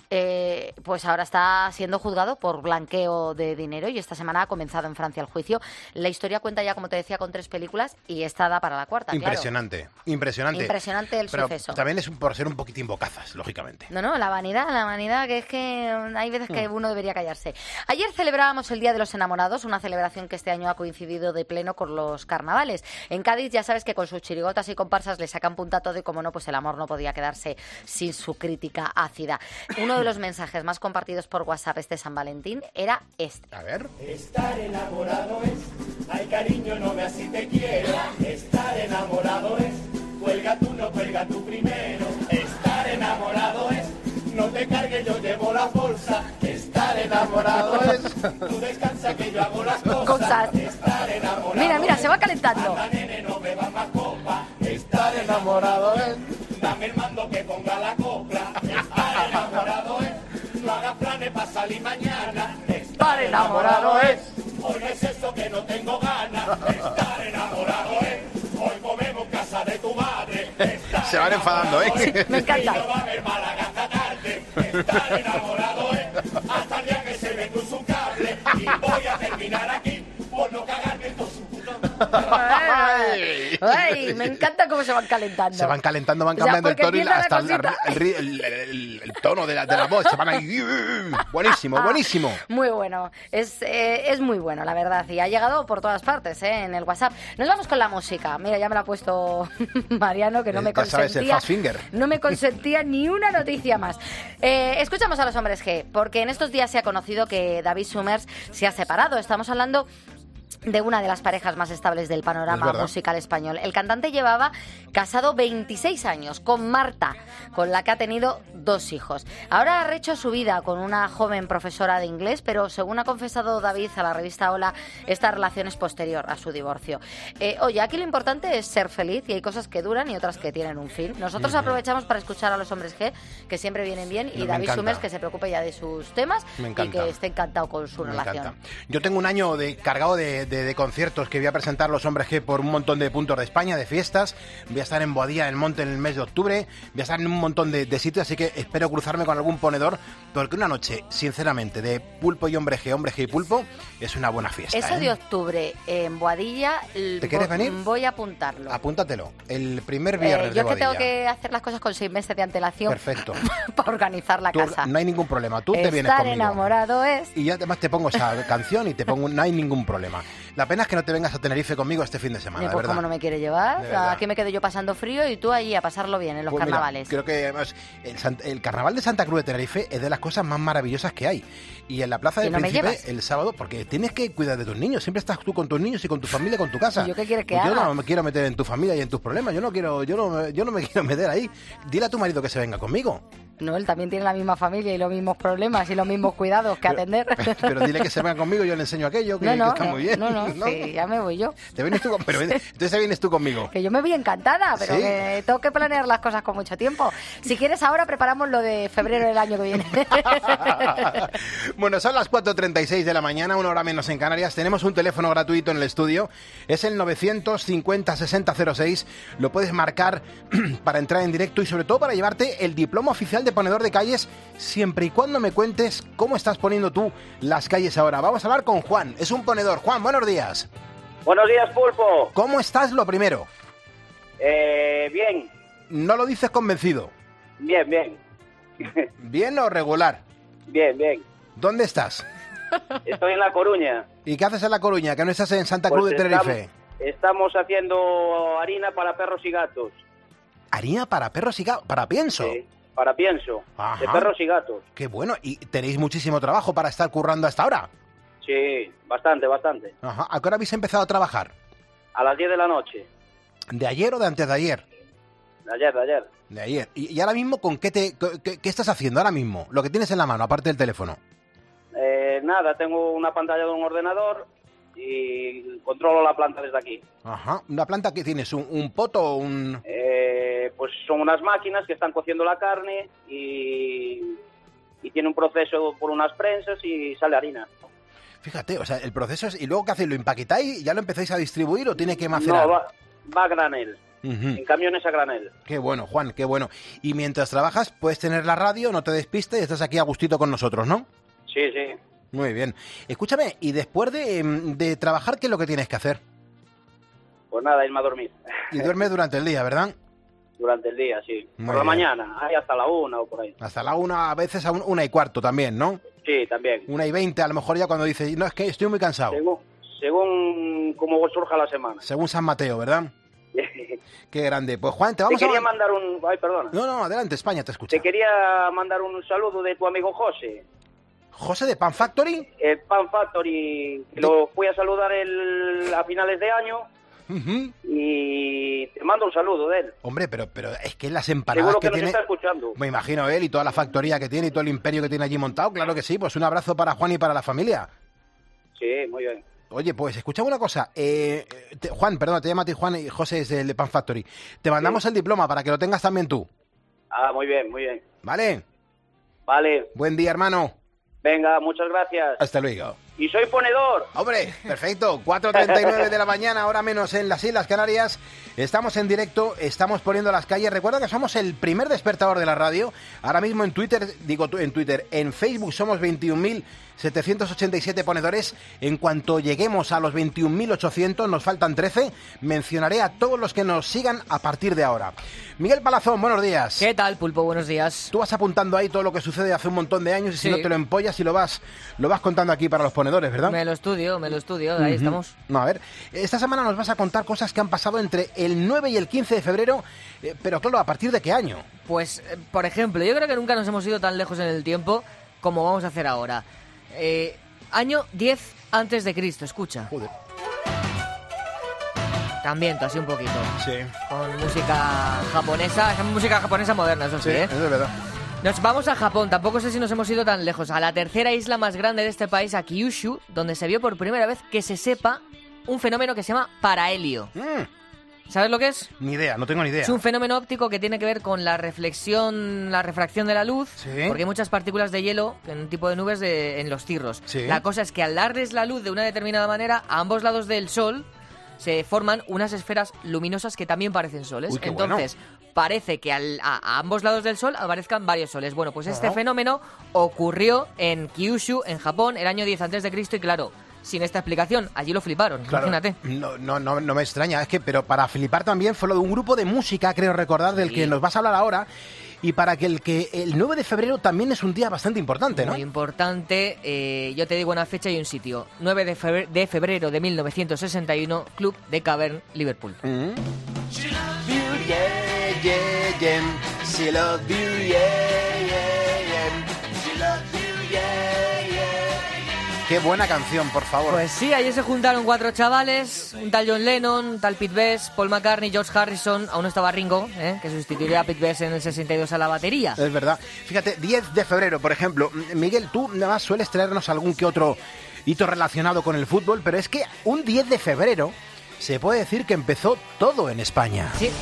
Eh, pues ahora está siendo juzgado por blanqueo de dinero y esta semana ha comenzado en Francia el juicio. La historia cuenta ya, como te decía, con tres películas y esta da para la cuarta, claro. Impresionante, impresionante. Impresionante el Pero suceso. también es un- por ser un poquitín bocazas, lógicamente. No, no, la vanidad, la vanidad, que es que hay veces que Mm. uno debería callarse. Ayer celebrábamos el Día de los Enamorados, una celebración que este año ha coincidido de pleno con los carnavales. En Cádiz ya sabes que con sus chirigotas y comparsas le sacan punta a todo y, como no, pues el amor no podía quedarse sin su crítica ácida. Uno de los mensajes más compartidos por WhatsApp este San Valentín era este. A ver. Estar enamorado es, ay cariño, no veas si te quiero. Estar enamorado es, cuelga tú, no cuelga tú primero. Estar enamorado es, no te cargues, yo llevo la bolsa. Estar enamorado es, tú descansa que yo hago las cosas. Cosas. Estar enamorado Mira, mira, es, se va calentando. anda, nene, no bebas más copa. Estar enamorado es, dame el mando que ponga la copla. Estar enamorado es, no hagas planes para salir mañana. Estar enamorado es, hoy no es eso que no tengo ganas. Estar enamorado es, hoy comemos casa de tu madre. Estar Se van enfadando, ¿eh? enamorado es, Me encanta. y no va a haber Málaga esta tarde. Estar enamorado es, hasta el día que se me cruza un cable. Y voy a terminar aquí por no cagarme en todo su puto. Ay, ay, me encanta cómo se van calentando. Se van calentando, van O sea, cambiando el porque tono y empieza la hasta el, cosita. el, el- el- el tono de la, de la voz, se van ahí... Buenísimo, buenísimo. Muy bueno, es, eh, es muy bueno, la verdad, y ha llegado por todas partes, ¿eh? En el WhatsApp. Nos vamos con la música. Mira, ya me la ha puesto Mariano, que no me ya sabes, el consentía, fast finger. no me consentía ni una noticia más. Eh, escuchamos a los hombres G, porque en estos días se ha conocido que David Summers se ha separado. Estamos hablando de una de las parejas más estables del panorama musical español. El cantante llevaba casado veintiséis años con Marta, con la que ha tenido dos hijos. Ahora ha rehecho su vida con una joven profesora de inglés, pero según ha confesado David a la revista Hola, esta relación es posterior a su divorcio. Eh, oye, aquí lo importante es ser feliz y hay cosas que duran y otras que tienen un fin. Nosotros uh-huh. aprovechamos para escuchar a los hombres G, que siempre vienen bien, y Me David encanta. Summers, que se preocupe ya de sus temas y que esté encantado con su Me relación. encanta. Yo tengo un año de cargado de, de, de conciertos que voy a presentar los hombres G por un montón de puntos de España, de fiestas. Voy a estar en Boadilla del Monte en el mes de octubre. Voy a estar en un montón de, de sitios, así que espero cruzarme con algún ponedor, porque una noche, sinceramente, de pulpo y hombre G, hombre G y pulpo, es una buena fiesta. Eso ¿eh? de octubre en Boadilla, ¿Te quieres vo- venir? voy a apuntarlo. Apúntatelo. El primer Eh, viernes yo de es que Boadilla. tengo que hacer las cosas con seis meses de antelación. Perfecto. Para organizar la Tú- casa. no hay ningún problema. Tú te vienes Estar conmigo. enamorado es... Y ya además te pongo esa canción y te pongo, no hay ningún problema. La pena es que no te vengas a Tenerife conmigo este fin de semana, Eh, de pues verdad. como no me quiere llevar, De verdad. aquí me quedo yo pasando frío y tú allí a pasarlo bien en los Pues mira, carnavales. creo que además el, Sant- el carnaval de Santa Cruz de Tenerife es de las cosas más maravillosas que hay. Y en la Plaza ¿Y del no me Príncipe llevas? el sábado, porque tienes que cuidar de tus niños. Siempre estás tú con tus niños y con tu familia, con tu casa. ¿Y yo qué quieres que Pues yo haga? no me quiero meter en tu familia y en tus problemas. Yo no quiero, yo no, yo no me quiero meter ahí. Dile a tu marido que se venga conmigo. No, él también tiene la misma familia y los mismos problemas y los mismos cuidados que atender. Pero dile que se venga conmigo, yo le enseño aquello, que, no, no, que está no, muy bien. No, no, sí, ya me voy yo. Te vienes tú con- pero ven- entonces vienes tú conmigo. Que yo me voy encantada, pero ¿Sí? que tengo que planear las cosas con mucho tiempo. Si quieres, ahora preparamos lo de febrero del año que viene. Bueno, son las cuatro treinta y seis de la mañana, una hora menos en Canarias. Tenemos un teléfono gratuito en el estudio. Es el novecientos cincuenta sesenta cero seis. Lo puedes marcar para entrar en directo y sobre todo para llevarte el diploma oficial de ponedor de calles, siempre y cuando me cuentes cómo estás poniendo tú las calles ahora. Vamos a hablar con Juan. Es un ponedor. Juan, buenos días. Buenos días, Pulpo. ¿Cómo estás lo primero? Eh, bien, No lo dices convencido. bien, bien. ¿Bien o regular? Bien, bien. ¿Dónde estás? Estoy en La Coruña. ¿Y qué haces en La Coruña, que no estás en Santa Pues Cruz de Tenerife? Estamos, estamos haciendo harina para perros y gatos. Harina para perros y gatos, para pienso. Sí, para pienso. Ajá. De perros y gatos. Qué bueno. ¿Y tenéis muchísimo trabajo para estar currando hasta ahora? Sí, bastante, bastante. Ajá. ¿A qué hora habéis empezado a trabajar? A las diez de la noche. ¿De ayer o de antes de ayer? De ayer, de ayer. De ayer. ¿Y, y ahora mismo con qué te qué, qué estás haciendo ahora mismo? Lo que tienes en la mano, aparte del teléfono. Eh, nada, tengo una pantalla de un ordenador y controlo la planta desde aquí. Ajá. ¿Una planta que tienes? ¿Un, un poto o un...? Eh, pues son unas máquinas que están cociendo la carne y, y tiene un proceso por unas prensas y sale harina. Fíjate, o sea, el proceso es... ¿Y luego qué hacéis? ¿Lo empaquetáis? ¿Ya lo empezáis a distribuir o tiene que macerar? No, va, va a granel. Ujú. En camiones a granel. Qué bueno, Juan, qué bueno. Y mientras trabajas, puedes tener la radio, no te despistes y estás aquí a gustito con nosotros, ¿no? Sí, sí. Muy bien. Escúchame, y después de, em, de trabajar, ¿qué es lo que tienes que hacer? Pues nada, irme a dormir. Y duermes durante el día, ¿verdad? Durante el día, sí. Muy por la bien. mañana, ahí hasta la una o por ahí. Hasta la una, a veces a un- una y cuarto también, ¿no? Sí, también. Una y veinte, a lo mejor ya cuando dices, no, es que estoy muy cansado. Según, según cómo surja la semana. Según San Mateo, ¿verdad? Qué grande. Pues Juan, te Te vamos quería a... mandar un... Ay, perdona. No, no, adelante, España, te escucha. Te quería mandar un saludo de tu amigo José. ¿José de Pan Factory? El Pan Factory. Lo fui a saludar el, a finales de año Ujú. y te mando un saludo de él. Hombre, pero, pero es que las empanadas Seguro que, que nos tiene... está escuchando. Me imagino él y toda la factoría que tiene y todo el imperio que tiene allí montado, claro que sí. Pues un abrazo para Juan y para la familia. Sí, muy bien. Oye, pues escuchame una cosa. Eh, te- Juan, perdón, te llamo a ti Juan y José es el de Pan Factory. Te mandamos el diploma para que lo tengas también tú. Ah, muy bien, muy bien. ¿Vale? Vale. Buen día, hermano. Venga, muchas gracias. Hasta luego. y soy ponedor. Hombre, perfecto. cuatro treinta y nueve de la mañana, ahora menos en las Islas Canarias. Estamos en directo, estamos poniendo las calles. Recuerda que somos el primer despertador de la radio. Ahora mismo en Twitter, digo en Twitter, en Facebook somos veintiún mil setecientos ochenta y siete ponedores. En cuanto lleguemos a los veintiún mil ochocientos, nos faltan trece, mencionaré a todos los que nos sigan a partir de ahora. Miguel Palazón, buenos días. ¿Qué tal, Pulpo? Buenos días. Tú vas apuntando ahí todo lo que sucede hace un montón de años y Sí. si no te lo empollas y lo vas, lo vas contando aquí para los ponedores, ¿verdad? Me lo estudio, me lo estudio, ahí Ujú. estamos. No, a ver, esta semana nos vas a contar cosas que han pasado entre el nueve y el quince de febrero, eh, pero claro, ¿a partir de qué año? Pues, eh, por ejemplo, yo creo que nunca nos hemos ido tan lejos en el tiempo como vamos a hacer ahora. Eh, año diez antes de Cristo, escucha. Joder. También, así un poquito. Sí. Con música japonesa, música japonesa moderna, eso sí, Sí, ¿eh? eso es verdad. Nos vamos a Japón, tampoco sé si nos hemos ido tan lejos, a la tercera isla más grande de este país, a Kyushu, donde se vio por primera vez que se sepa un fenómeno que se llama parahelio. ¿Sabes lo que es? Ni idea, no tengo ni idea. Es un fenómeno óptico que tiene que ver con la reflexión, la refracción de la luz, Sí. porque hay muchas partículas de hielo en un tipo de nubes de- en los cirros. Sí. La cosa es que al darles la luz de una determinada manera, a ambos lados del sol se forman unas esferas luminosas que también parecen soles. Uy, qué Entonces, parece que al- a, a ambos lados del sol aparezcan varios soles. Bueno, pues este Ajá. fenómeno ocurrió en Kyushu, en Japón, el año diez antes de Cristo, y claro, sin esta explicación, allí lo fliparon, Claro, imagínate. No, no, no, no me extraña, es que, pero para flipar también fue lo de un grupo de música, creo recordar, del Sí. que nos vas a hablar ahora, y para que el que el nueve de febrero también es un día bastante importante, ¿no? Muy importante, eh, yo te digo una fecha y un sitio. nueve de febrero de, febrero de mil novecientos sesenta y uno, Club de Cavern, Liverpool. Mm. Yeah, yeah, yeah. She love you, yeah, yeah, yeah. She love you, yeah, yeah. Qué buena canción, por favor. Pues sí, allí se juntaron cuatro chavales, un tal John Lennon, un tal Pete Best, Paul McCartney, George Harrison, aún no estaba Ringo, ¿eh? que sustituiría a Pete Best en el sesenta y dos a la batería. Es verdad. Fíjate, diez de febrero, por ejemplo. Miguel, tú nada más sueles traernos algún que otro hito relacionado con el fútbol, pero es que un diez de febrero se puede decir que empezó todo en España. Sí.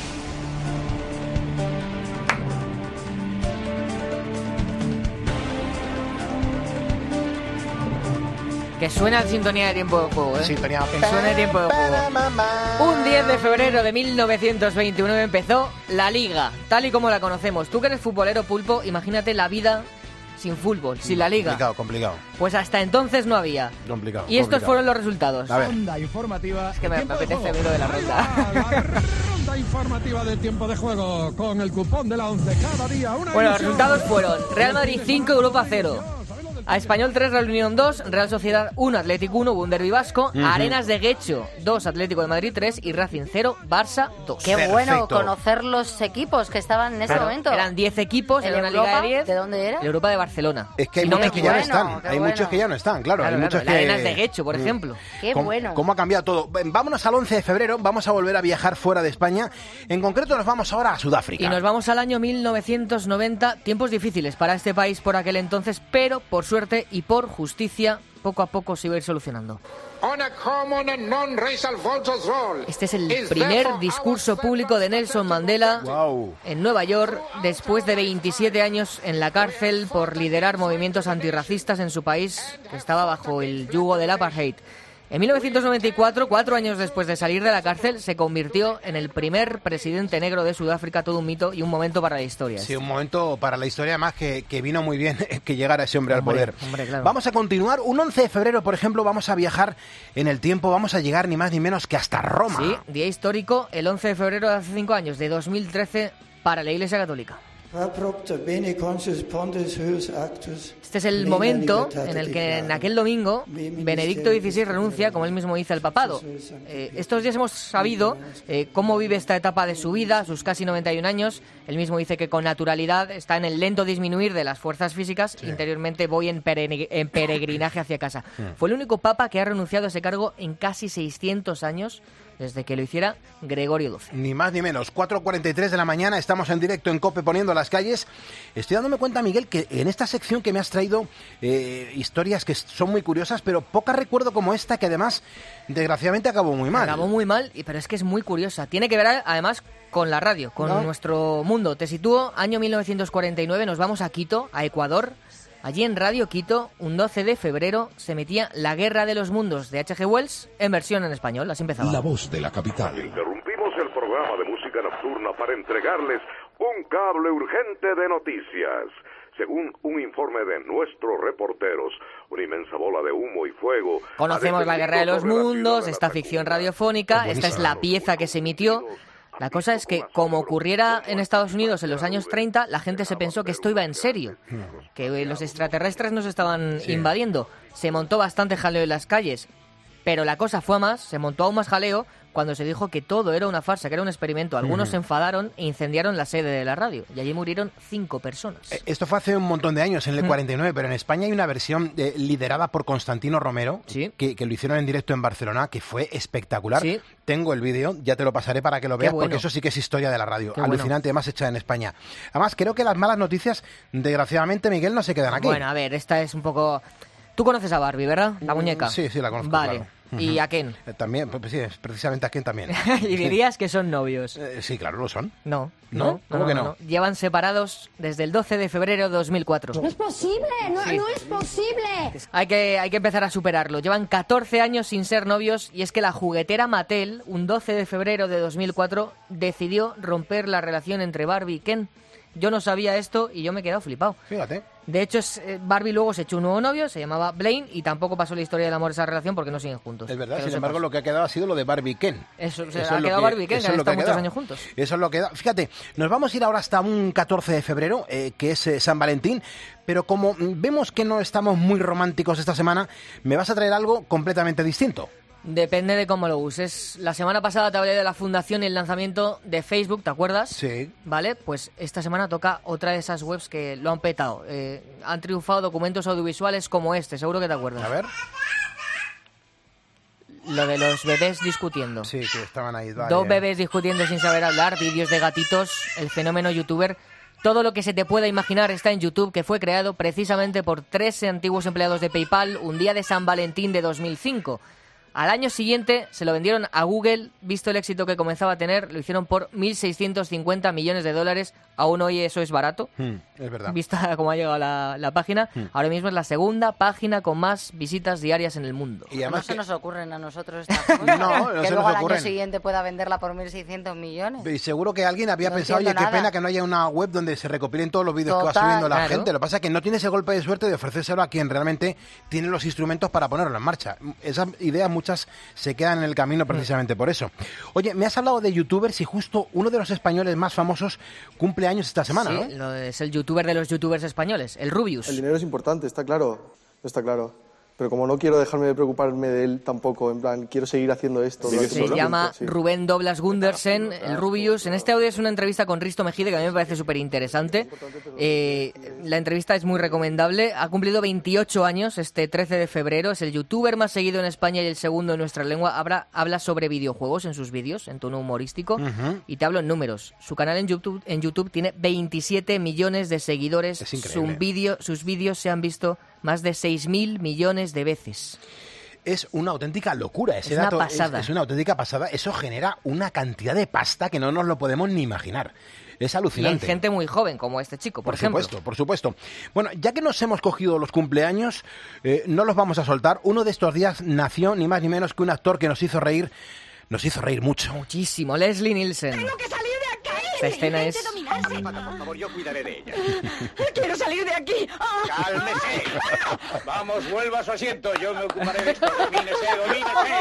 Que suena sintonía de tiempo de juego, ¿eh? Sintonía. Que suena de tiempo de juego. Un diez de febrero de mil novecientos veintinueve empezó la Liga, tal y como la conocemos. Tú que eres futbolero, Pulpo, imagínate la vida sin fútbol, sin la Liga. Complicado, complicado. Pues hasta entonces no había. Complicado. Y estos complicado. fueron los resultados. A ver. Ronda informativa. Es que me, me Tiempo de apetece juego. ver lo de la ronda. Ronda informativa del tiempo de juego con el cupón de la once. Cada día una Bueno, los ilusión. resultados fueron Real Madrid cinco, Europa cero. A Español tres, Real Unión dos, Real Sociedad uno, Atlético uno, hubo un derbi vasco. Ujú. Arenas de Guecho dos, Atlético de Madrid tres y Racing cero, Barça dos. Qué bueno conocer los equipos que estaban en ese Claro, momento. eran diez equipos, ¿En era una Europa? liga de diez. ¿De dónde era? La Europa de Barcelona. Es que hay Si no me muchos que ya no equivoco. están. qué Hay bueno. muchos que ya no están, claro. Claro, hay claro, muchos la que... Arenas de Guecho, por Mm. ejemplo. Qué ¿Cómo, bueno. ¿Cómo ha cambiado todo? Ven, vámonos al once de febrero, vamos a volver a viajar fuera de España. En concreto nos vamos ahora a Sudáfrica. Y nos vamos al año mil novecientos noventa, tiempos difíciles para este país por aquel entonces, pero por suerte y por justicia, poco a poco se iba a ir solucionando. Este es el primer discurso público de Nelson Mandela en Nueva York después de veintisiete años en la cárcel por liderar movimientos antirracistas en su país que estaba bajo el yugo del apartheid. En mil novecientos noventa y cuatro, cuatro años después de salir de la cárcel, se convirtió en el primer presidente negro de Sudáfrica, todo un mito y un momento para la historia. Sí, un momento para la historia además que, que vino muy bien que llegara ese hombre, Hombre, al poder. hombre, claro. Vamos a continuar. Un once de febrero, por ejemplo, vamos a viajar en el tiempo, vamos a llegar ni más ni menos que hasta Roma. Sí, día histórico, el once de febrero de hace cinco años, de dos mil trece, para la Iglesia Católica. Este es el momento en el que en aquel domingo Benedicto dieciséis renuncia, como él mismo dice, al papado. Eh, estos días hemos sabido eh, cómo vive esta etapa de su vida, sus casi noventa y un años. Él mismo dice que con naturalidad está en el lento disminuir de las fuerzas físicas. Sí. Interiormente voy en, perene- en peregrinaje hacia casa. Sí. Fue el único papa que ha renunciado a ese cargo en casi seiscientos años, desde que lo hiciera Gregorio doce. Ni más ni menos, cuatro cuarenta y tres de la mañana, estamos en directo en COPE poniendo las calles. Estoy dándome cuenta, Miguel, que en esta sección que me has traído eh, historias que son muy curiosas, pero pocas recuerdo como esta, que además, desgraciadamente, acabó muy mal. Acabó muy mal, y- pero es que es muy curiosa. Tiene que ver además con la radio, con ¿No? nuestro mundo. Te sitúo, año mil novecientos cuarenta y nueve, nos vamos a Quito, a Ecuador. Allí en Radio Quito, un doce de febrero, se emitía La Guerra de los Mundos de H G Wells en versión en español. Así empezaba. La voz de la capital. Interrumpimos el programa de música nocturna para entregarles un cable urgente de noticias. Según un informe de nuestros reporteros, una inmensa bola de humo y fuego... Conocemos La Guerra de los Mundos, esta ficción radiofónica, esta es la pieza que se emitió. La cosa es que, como ocurriera en Estados Unidos en los años treinta, la gente se pensó que esto iba en serio, que los extraterrestres nos estaban sí. invadiendo. Se montó bastante jaleo en las calles, pero la cosa fue a más, se montó aún más jaleo cuando se dijo que todo era una farsa, que era un experimento. Algunos uh-huh. se enfadaron e incendiaron la sede de la radio, y allí murieron cinco personas. Esto fue hace un montón de años, en el cuarenta y nueve, pero en España hay una versión eh, liderada por Constantino Romero, ¿sí? que, que lo hicieron en directo en Barcelona, que fue espectacular. ¿Sí? Tengo el vídeo, ya te lo pasaré para que lo veas, bueno. porque eso sí que es historia de la radio. Qué alucinante, bueno. además hecha en España. Además, creo que las malas noticias, desgraciadamente, Miguel, no se quedan aquí. Bueno, a ver, esta es un poco... Tú conoces a Barbie, ¿verdad? La muñeca. Sí, sí, la conozco, Vale. Claro. ¿Y uh-huh. a Ken? Eh, también, pues sí, precisamente a Ken también. ¿Y dirías que son novios? Eh, sí, claro, lo son. No. ¿No? ¿No? ¿Cómo no, que no? no? Llevan separados desde el doce de febrero de dos mil cuatro. ¡No es posible! ¡No, sí. no es posible! Hay que, hay que empezar a superarlo. Llevan catorce años sin ser novios, y es que la juguetera Mattel, un doce de febrero de dos mil cuatro, decidió romper la relación entre Barbie y Ken. Yo no sabía esto y yo me he quedado flipado. Fíjate. De hecho, es, eh, Barbie luego se echó un nuevo novio, se llamaba Blaine, y tampoco pasó la historia del amor de esa relación porque no siguen juntos. Es verdad, que sin lo embargo, sepas. lo que ha quedado ha sido lo de Barbie y Ken. Eso, o sea, eso ha es quedado que, Barbie y Ken, que han estado muchos quedado. años juntos. Eso es lo que da. Fíjate, nos vamos a ir ahora hasta un catorce de febrero, eh, que es eh, San Valentín, pero como vemos que no estamos muy románticos esta semana, me vas a traer algo completamente distinto. Depende de cómo lo uses. La semana pasada te hablé de la fundación y el lanzamiento de Facebook, ¿te acuerdas? Sí. Vale, pues esta semana toca otra de esas webs que lo han petado. Eh, han triunfado documentos audiovisuales como este, seguro que te acuerdas. A ver. Lo de los bebés discutiendo. Sí, que estaban ahí. Vale. Dos bebés discutiendo sin saber hablar, vídeos de gatitos, el fenómeno youtuber. Todo lo que se te pueda imaginar está en YouTube, que fue creado precisamente por tres antiguos empleados de PayPal un día de San Valentín de dos mil cinco. Al año siguiente se lo vendieron a Google, visto el éxito que comenzaba a tener, lo hicieron por mil seiscientos cincuenta millones de dólares. Aún hoy eso es barato, hmm, es verdad. Vista cómo ha llegado la, la página. Hmm. Ahora mismo es la segunda página con más visitas diarias en el mundo. Y además no que... se nos ocurren a nosotros estas cosas. no, no que se luego nos al ocurren. año siguiente pueda venderla por mil seiscientos millones. Y seguro que alguien había no pensado, oye, qué nada. pena que no haya una web donde se recopilen todos los vídeos Total, que va subiendo la claro. gente. Lo que pasa es que no tiene ese golpe de suerte de ofrecérselo a quien realmente tiene los instrumentos para ponerlo en marcha. Esas ideas muchas se quedan en el camino precisamente por eso. Oye, me has hablado de youtubers y justo uno de los españoles más famosos cumple años esta semana, sí, ¿no? Lo es el youtuber de los youtubers españoles, el Rubius. El dinero es importante, está claro, está claro. Pero como no quiero dejarme de preocuparme de él tampoco, en plan, quiero seguir haciendo esto. Se llama sí. Rubén Doblas Gundersen, el Rubius. En este audio es una entrevista con Risto Mejide que a mí me parece súper interesante. Eh, la entrevista es muy recomendable. Ha cumplido veintiocho años este trece de febrero. Es el youtuber más seguido en España y el segundo en nuestra lengua. Habla, habla sobre videojuegos en sus vídeos, en tono humorístico. Uh-huh. Y te hablo en números. Su canal en YouTube, en YouTube tiene veintisiete millones de seguidores. Es increíble. Su video, sus vídeos se han visto más de seis mil millones de veces. Es una auténtica locura ese es dato. Una pasada. Es, es una auténtica pasada. Eso genera una cantidad de pasta que no nos lo podemos ni imaginar. Es alucinante. Y en gente muy joven, como este chico, por, por ejemplo. Por supuesto, por supuesto. Bueno, ya que nos hemos cogido los cumpleaños, eh, no los vamos a soltar. Uno de estos días nació ni más ni menos que un actor que nos hizo reír, nos hizo reír mucho. Muchísimo. Leslie Nielsen. ¡Tengo que salir de aquí! Esta escena es... Por favor, yo cuidaré de ella. ¡Quiero salir de aquí! ¡Ah! ¡Cálmese! Vamos, vuelva a su asiento. Yo me ocuparé de esto. Domínese, domínese.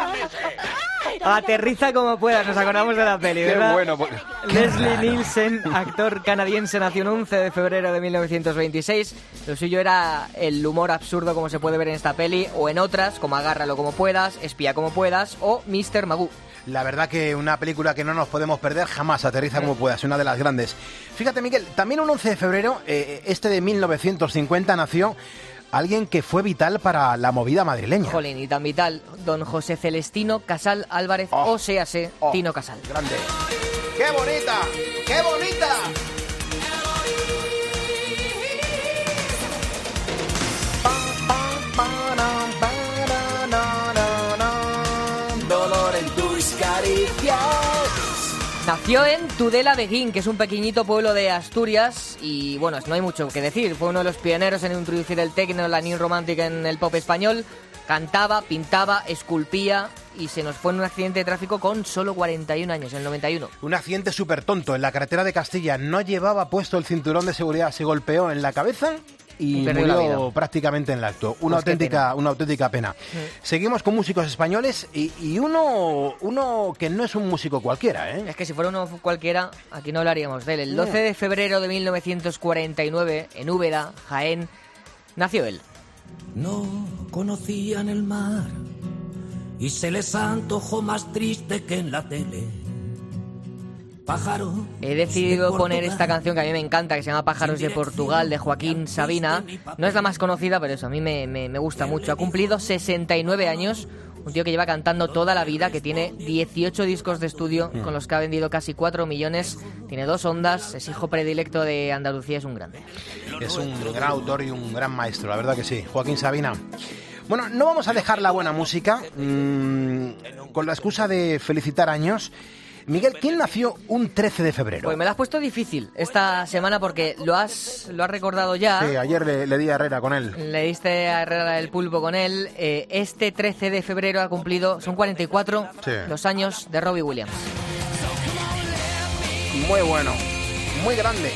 ¡Cálmese! Aterriza como puedas. Nos acordamos de la peli, ¿verdad? Qué bueno. Pues... Leslie Nielsen, actor canadiense, nació el once de febrero de mil novecientos veintiséis. Lo suyo era el humor absurdo, como se puede ver en esta peli, o en otras, como Agárralo como puedas, Espía como puedas, o míster Magoo. La verdad que una película que no nos podemos perder jamás, Aterriza como puedas, una de las grandes. Fíjate, Miguel, también un once de febrero, eh, este de mil novecientos cincuenta, nació alguien que fue vital para la movida madrileña. Jolín, y tan vital, don José Celestino Casal Álvarez, oh, o sea, se, oh, Tino Casal. Grande. ¡Qué bonita! ¡Qué bonita! Dolor en tus caricias. Nació en Tudela Beguín, que es un pequeñito pueblo de Asturias, y bueno, no hay mucho que decir. Fue uno de los pioneros en introducir el techno, la new romantic en el pop español. Cantaba, pintaba, esculpía y se nos fue en un accidente de tráfico con solo cuarenta y un años, en el noventa y uno. Un accidente súper tonto en la carretera de Castilla. No llevaba puesto el cinturón de seguridad, se golpeó en la cabeza y, y murió prácticamente en el acto. Una, pues auténtica, una auténtica pena. Mm. Seguimos con músicos españoles y, y uno, uno que no es un músico cualquiera, ¿eh? Es que si fuera uno cualquiera, aquí no hablaríamos de él. El doce de febrero de mil novecientos cuarenta y nueve, en Úbeda, Jaén, nació él. No conocían el mar y se les antojó más triste que en la tele. Pájaro. He decidido poner esta canción que a mí me encanta, que se llama Pájaros de Portugal, de Joaquín Sabina. No es la más conocida, pero eso a mí me, me, me gusta mucho. Ha cumplido sesenta y nueve años, un tío que lleva cantando toda la vida, que tiene dieciocho discos de estudio con los que ha vendido casi cuatro millones, tiene dos ondas, es hijo predilecto de Andalucía, es un grande. Es un gran autor y un gran maestro, la verdad que sí, Joaquín Sabina. Bueno, no vamos a dejar la buena música mmm, con la excusa de felicitar años. Miguel, ¿quién nació un trece de febrero? Pues me lo has puesto difícil esta semana porque lo has lo has recordado ya. Sí, ayer le, le di a Herrera con él. Le diste a Herrera el pulpo con él. Eh, este trece de febrero ha cumplido, son cuarenta y cuatro sí. los años de Robbie Williams. Muy bueno, muy grande.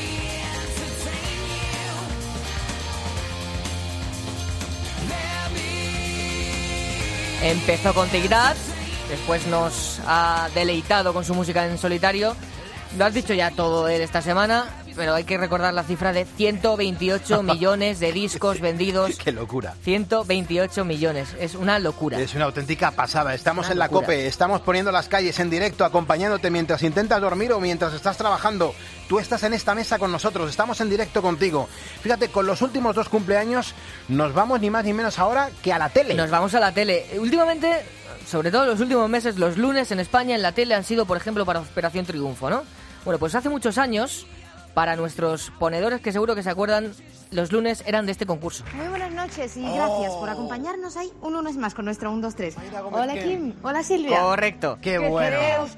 Empezó con Take That, después nos ha deleitado con su música en solitario. Lo has dicho ya todo él esta semana, pero hay que recordar la cifra de ciento veintiocho millones de discos vendidos. ¡Qué locura! ciento veintiocho millones, es una locura. Es una auténtica pasada. Estamos una en la locura. COPE, estamos poniendo las calles en directo, acompañándote mientras intentas dormir o mientras estás trabajando. Tú estás en esta mesa con nosotros, estamos en directo contigo. Fíjate, con los últimos dos cumpleaños nos vamos ni más ni menos ahora que a la tele. Nos vamos a la tele. Últimamente, sobre todo en los últimos meses, los lunes en España en la tele han sido, por ejemplo, para Operación Triunfo, ¿no? Bueno, pues hace muchos años, para nuestros ponedores que seguro que se acuerdan, los lunes eran de este concurso. Muy buenas noches y gracias oh. por acompañarnos ahí un lunes más con nuestro uno, dos, tres. Hola Kim, hola Silvia. Correcto. Qué bueno.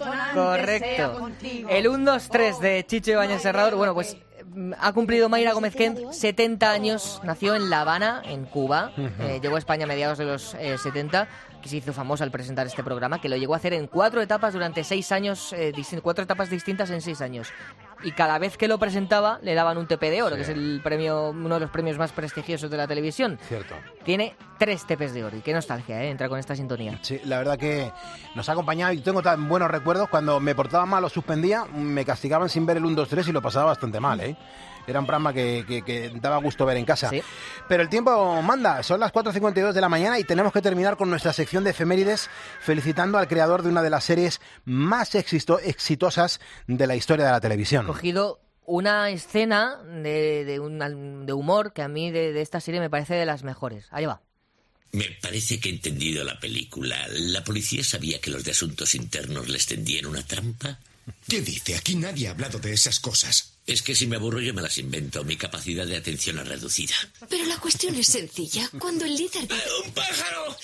Correcto. El uno, dos, tres de Chicho Ibáñez Serrador, bueno, pues ha cumplido Mayra Gómez Kemp setenta años, nació en La Habana, en Cuba, uh-huh. eh, llegó a España a mediados de los eh, setenta, que se hizo famosa al presentar este programa, que lo llegó a hacer en cuatro etapas durante seis años, eh, dist- cuatro etapas distintas en seis años. Y cada vez que lo presentaba le daban un T P de oro, sí. que es el premio, uno de los premios más prestigiosos de la televisión. Cierto. Tiene tres T Ps de oro y qué nostalgia, ¿eh? Entra con esta sintonía. Sí, la verdad que nos ha acompañado y tengo tan buenos recuerdos. Cuando me portaba mal o suspendía, me castigaban sin ver el uno, dos, tres y lo pasaba bastante mal, ¿eh? Era un programa que, que, que daba gusto ver en casa. ¿Sí? Pero el tiempo manda, son las cuatro cincuenta y dos de la mañana y tenemos que terminar con nuestra sección de efemérides felicitando al creador de una de las series más exito- exitosas de la historia de la televisión. He cogido una escena de, de, un, de humor que a mí de, de esta serie me parece de las mejores. Ahí va. Me parece que he entendido la película. ¿La policía sabía que los de asuntos internos les tendían una trampa? ¿Qué dice? Aquí nadie ha hablado de esas cosas. Es que si me aburro yo me las invento. Mi capacidad de atención es reducida. Pero la cuestión es sencilla. Cuando el líder de... ¡Un pájaro!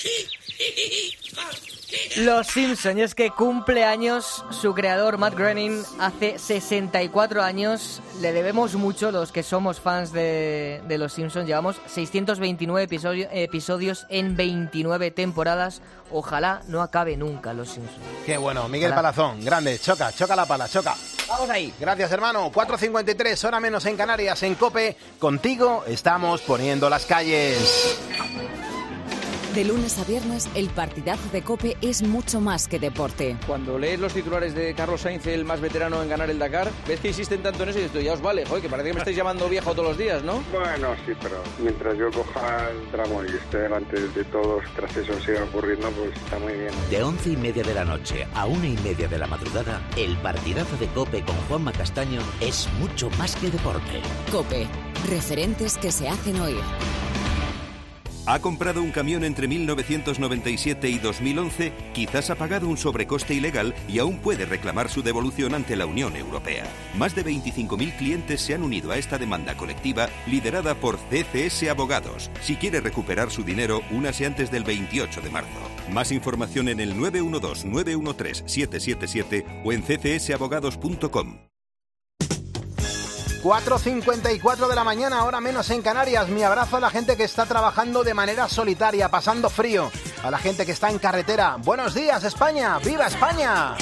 Los Simpson, y es que cumple años su creador Matt Groening hace sesenta y cuatro años. Le debemos mucho, los que somos fans de, de Los Simpson. Llevamos seiscientos veintinueve episodio, episodios en veintinueve temporadas. Ojalá no acabe nunca Los Simpson. Qué bueno, Miguel Ojalá. Palazón, grande, choca, choca la pala, choca. Vamos ahí. Gracias, hermano. cuatro cincuenta y tres, hora menos en Canarias, en COPE. Contigo estamos poniendo las calles. De lunes a viernes, el partidazo de COPE es mucho más que deporte. Cuando lees los titulares de Carlos Sainz, el más veterano en ganar el Dakar, ves que insisten tanto en eso y esto ya os vale, joder, que parece que me estáis llamando viejo todos los días, ¿no? Bueno, sí, pero mientras yo coja el tramo y esté delante de todos, tras eso siga ocurriendo, pues está muy bien. De once y media de la noche a una y media de la madrugada, el partidazo de COPE con Juanma Castaño es mucho más que deporte. COPE, referentes que se hacen oír. ¿Ha comprado un camión entre mil novecientos noventa y siete y dos mil once? Quizás ha pagado un sobrecoste ilegal y aún puede reclamar su devolución ante la Unión Europea. Más de veinticinco mil clientes se han unido a esta demanda colectiva liderada por C C S Abogados. Si quiere recuperar su dinero, únase antes del veintiocho de marzo. Más información en el nueve uno dos, nueve uno tres, siete siete siete o en c c s abogados punto com. cuatro cincuenta y cuatro de la mañana, hora menos en Canarias. Mi abrazo a la gente que está trabajando de manera solitaria, pasando frío. A la gente que está en carretera. Buenos días, España. ¡Viva España!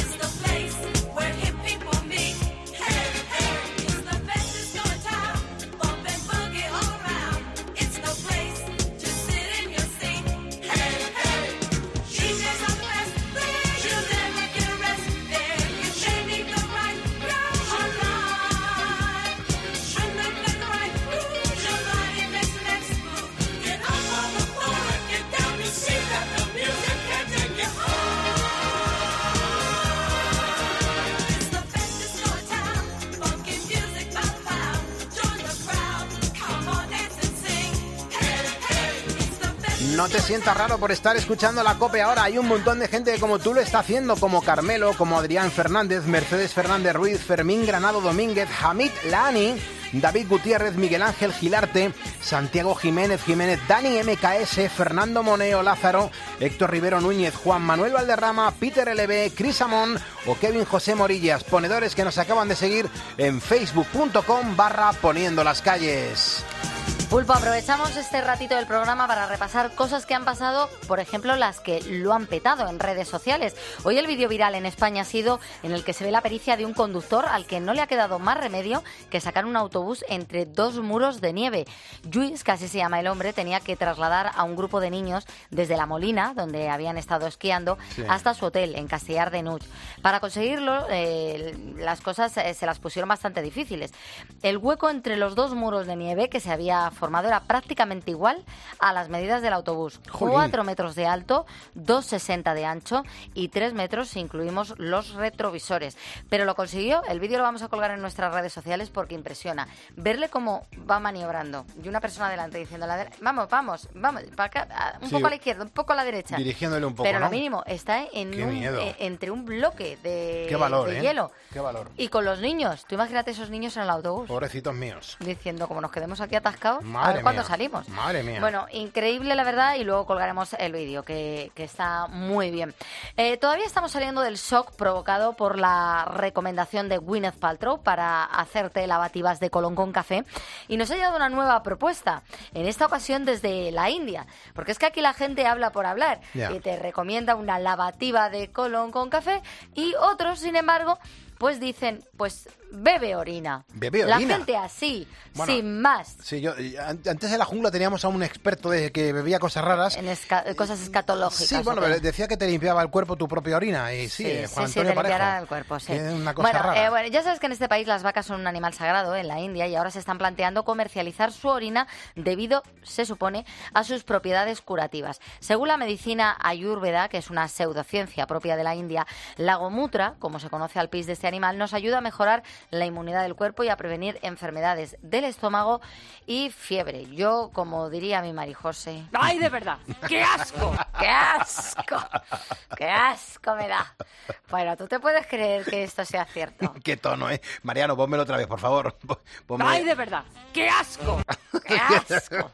No te sientas raro por estar escuchando la COPE ahora. Hay un montón de gente que como tú lo está haciendo, como Carmelo, como Adrián Fernández, Mercedes Fernández Ruiz, Fermín Granado Domínguez, Hamid Lani, David Gutiérrez, Miguel Ángel Gilarte, Santiago Jiménez Jiménez, Dani M K S, Fernando Moneo Lázaro, Héctor Rivero Núñez, Juan Manuel Valderrama, Peter L B, Cris Amón o Kevin José Morillas, ponedores que nos acaban de seguir en facebook punto com barra poniendo las calles. Pulpo, aprovechamos este ratito del programa para repasar cosas que han pasado, por ejemplo, las que lo han petado en redes sociales. Hoy el vídeo viral en España ha sido en el que se ve la pericia de un conductor al que no le ha quedado más remedio que sacar un autobús entre dos muros de nieve. Lluís, que así se llama el hombre, tenía que trasladar a un grupo de niños desde La Molina, donde habían estado esquiando, sí, hasta su hotel en Castellar de Nuig. Para conseguirlo, eh, las cosas eh, se las pusieron bastante difíciles. El hueco entre los dos muros de nieve que se había formado era prácticamente igual a las medidas del autobús. Jolín. cuatro metros de alto, dos sesenta de ancho y tres metros si incluimos los retrovisores. Pero lo consiguió. El vídeo lo vamos a colgar en nuestras redes sociales porque impresiona. Verle cómo va maniobrando y una persona delante diciendo, la de... vamos, vamos, vamos, para acá, un sí, poco a la izquierda, un poco a la derecha. Dirigiéndole un poco, Pero ¿no? lo mínimo, está en un, eh, entre un bloque de, Qué valor, de ¿eh? hielo. Qué valor. Y con los niños. Tú imagínate esos niños en el autobús. Pobrecitos míos. Diciendo, como nos quedemos aquí atascados, Madre a ver cuándo mía. salimos. Madre mía. Bueno, increíble la verdad, y luego colgaremos el vídeo, que, que está muy bien. Eh, todavía estamos saliendo del shock provocado por la recomendación de Gwyneth Paltrow para hacerte lavativas de colon con café, y nos ha llegado una nueva propuesta, en esta ocasión desde la India, porque es que aquí la gente habla por hablar, yeah. y te recomienda una lavativa de colon con café, y otros, sin embargo, pues dicen, pues bebe orina. Bebe orina. La gente así, bueno, sin más. Sí, yo antes de la jungla teníamos a un experto de que bebía cosas raras. En esca- cosas escatológicas. Sí, bueno, pero decía que te limpiaba el cuerpo tu propia orina. Y sí, sí, Juan sí, Antonio sí, te limpiara Parejo. el cuerpo, sí. Es una cosa bueno, rara. eh, bueno, ya sabes que en este país las vacas son un animal sagrado, en la India, y ahora se están planteando comercializar su orina debido, se supone, a sus propiedades curativas. Según la medicina ayurveda, que es una pseudociencia propia de la India, la gomutra, como se conoce al pis de este animal, nos ayuda a mejorar la inmunidad del cuerpo y a prevenir enfermedades del estómago y fiebre. Yo, como diría mi Marijose... ¡Ay, de verdad! ¡Qué asco! ¡Qué asco! ¡Qué asco me da! Bueno, ¿tú te puedes creer que esto sea cierto? Qué tono, ¿eh? Mariano, pónmelo otra vez, por favor. Ponme... ¡Ay, de verdad! ¡Qué asco! ¡Qué asco!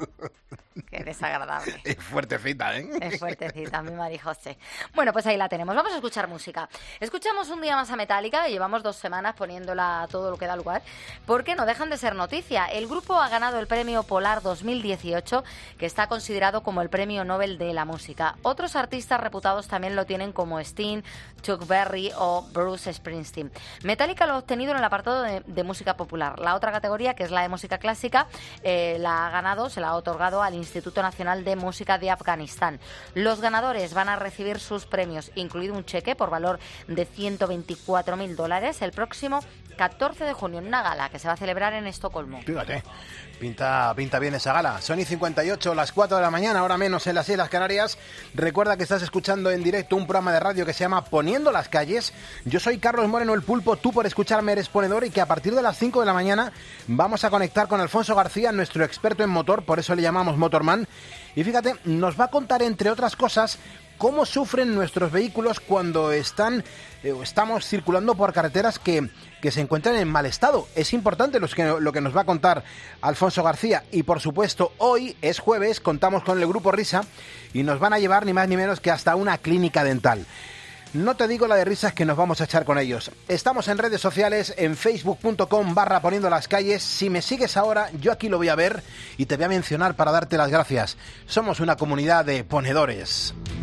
Qué desagradable. Es fuertecita, ¿eh? Es fuertecita, mi Marijose. Bueno, pues ahí la tenemos. Vamos a escuchar música. Escuchamos Un día más a Metallica, y llevamos dos semanas poniéndola a todo lo que da lugar, porque no dejan de ser noticia. El grupo ha ganado el premio Polar dos mil dieciocho, que está considerado como el premio Nobel de la música. Otros artistas reputados también lo tienen, como Sting, Chuck Berry o Bruce Springsteen. Metallica lo ha obtenido en el apartado de, de música popular. La otra categoría, que es la de música clásica, eh, la ha ganado, se la ha otorgado al Instituto Nacional de Música de Afganistán. Los ganadores van a recibir sus premios, incluido un cheque por valor de ciento veinticuatro mil dólares, el próximo catorce de junio en una gala que se va a celebrar en Estocolmo. Fíjate, pinta, pinta bien esa gala. Son y cincuenta y ocho, las cuatro de la mañana, ahora menos en las Islas Canarias. Recuerda que estás escuchando en directo un programa de radio que se llama Poniendo las Calles. Yo soy Carlos Moreno, el Pulpo, tú por escucharme eres ponedor, y que a partir de las cinco de la mañana vamos a conectar con Alfonso García, nuestro experto en motor, por eso le llamamos Motorman, Y fíjate, nos va a contar, entre otras cosas, cómo sufren nuestros vehículos cuando están eh, estamos circulando por carreteras que, que se encuentran en mal estado. Es importante los que, lo que nos va a contar Alfonso García. Y por supuesto, hoy es jueves, contamos con el Grupo Risa y nos van a llevar ni más ni menos que hasta una clínica dental. No te digo la de risas que nos vamos a echar con ellos. Estamos en redes sociales, en facebook punto com barra poniendo las calles. Si me sigues ahora, yo aquí lo voy a ver y te voy a mencionar para darte las gracias. Somos una comunidad de ponedores.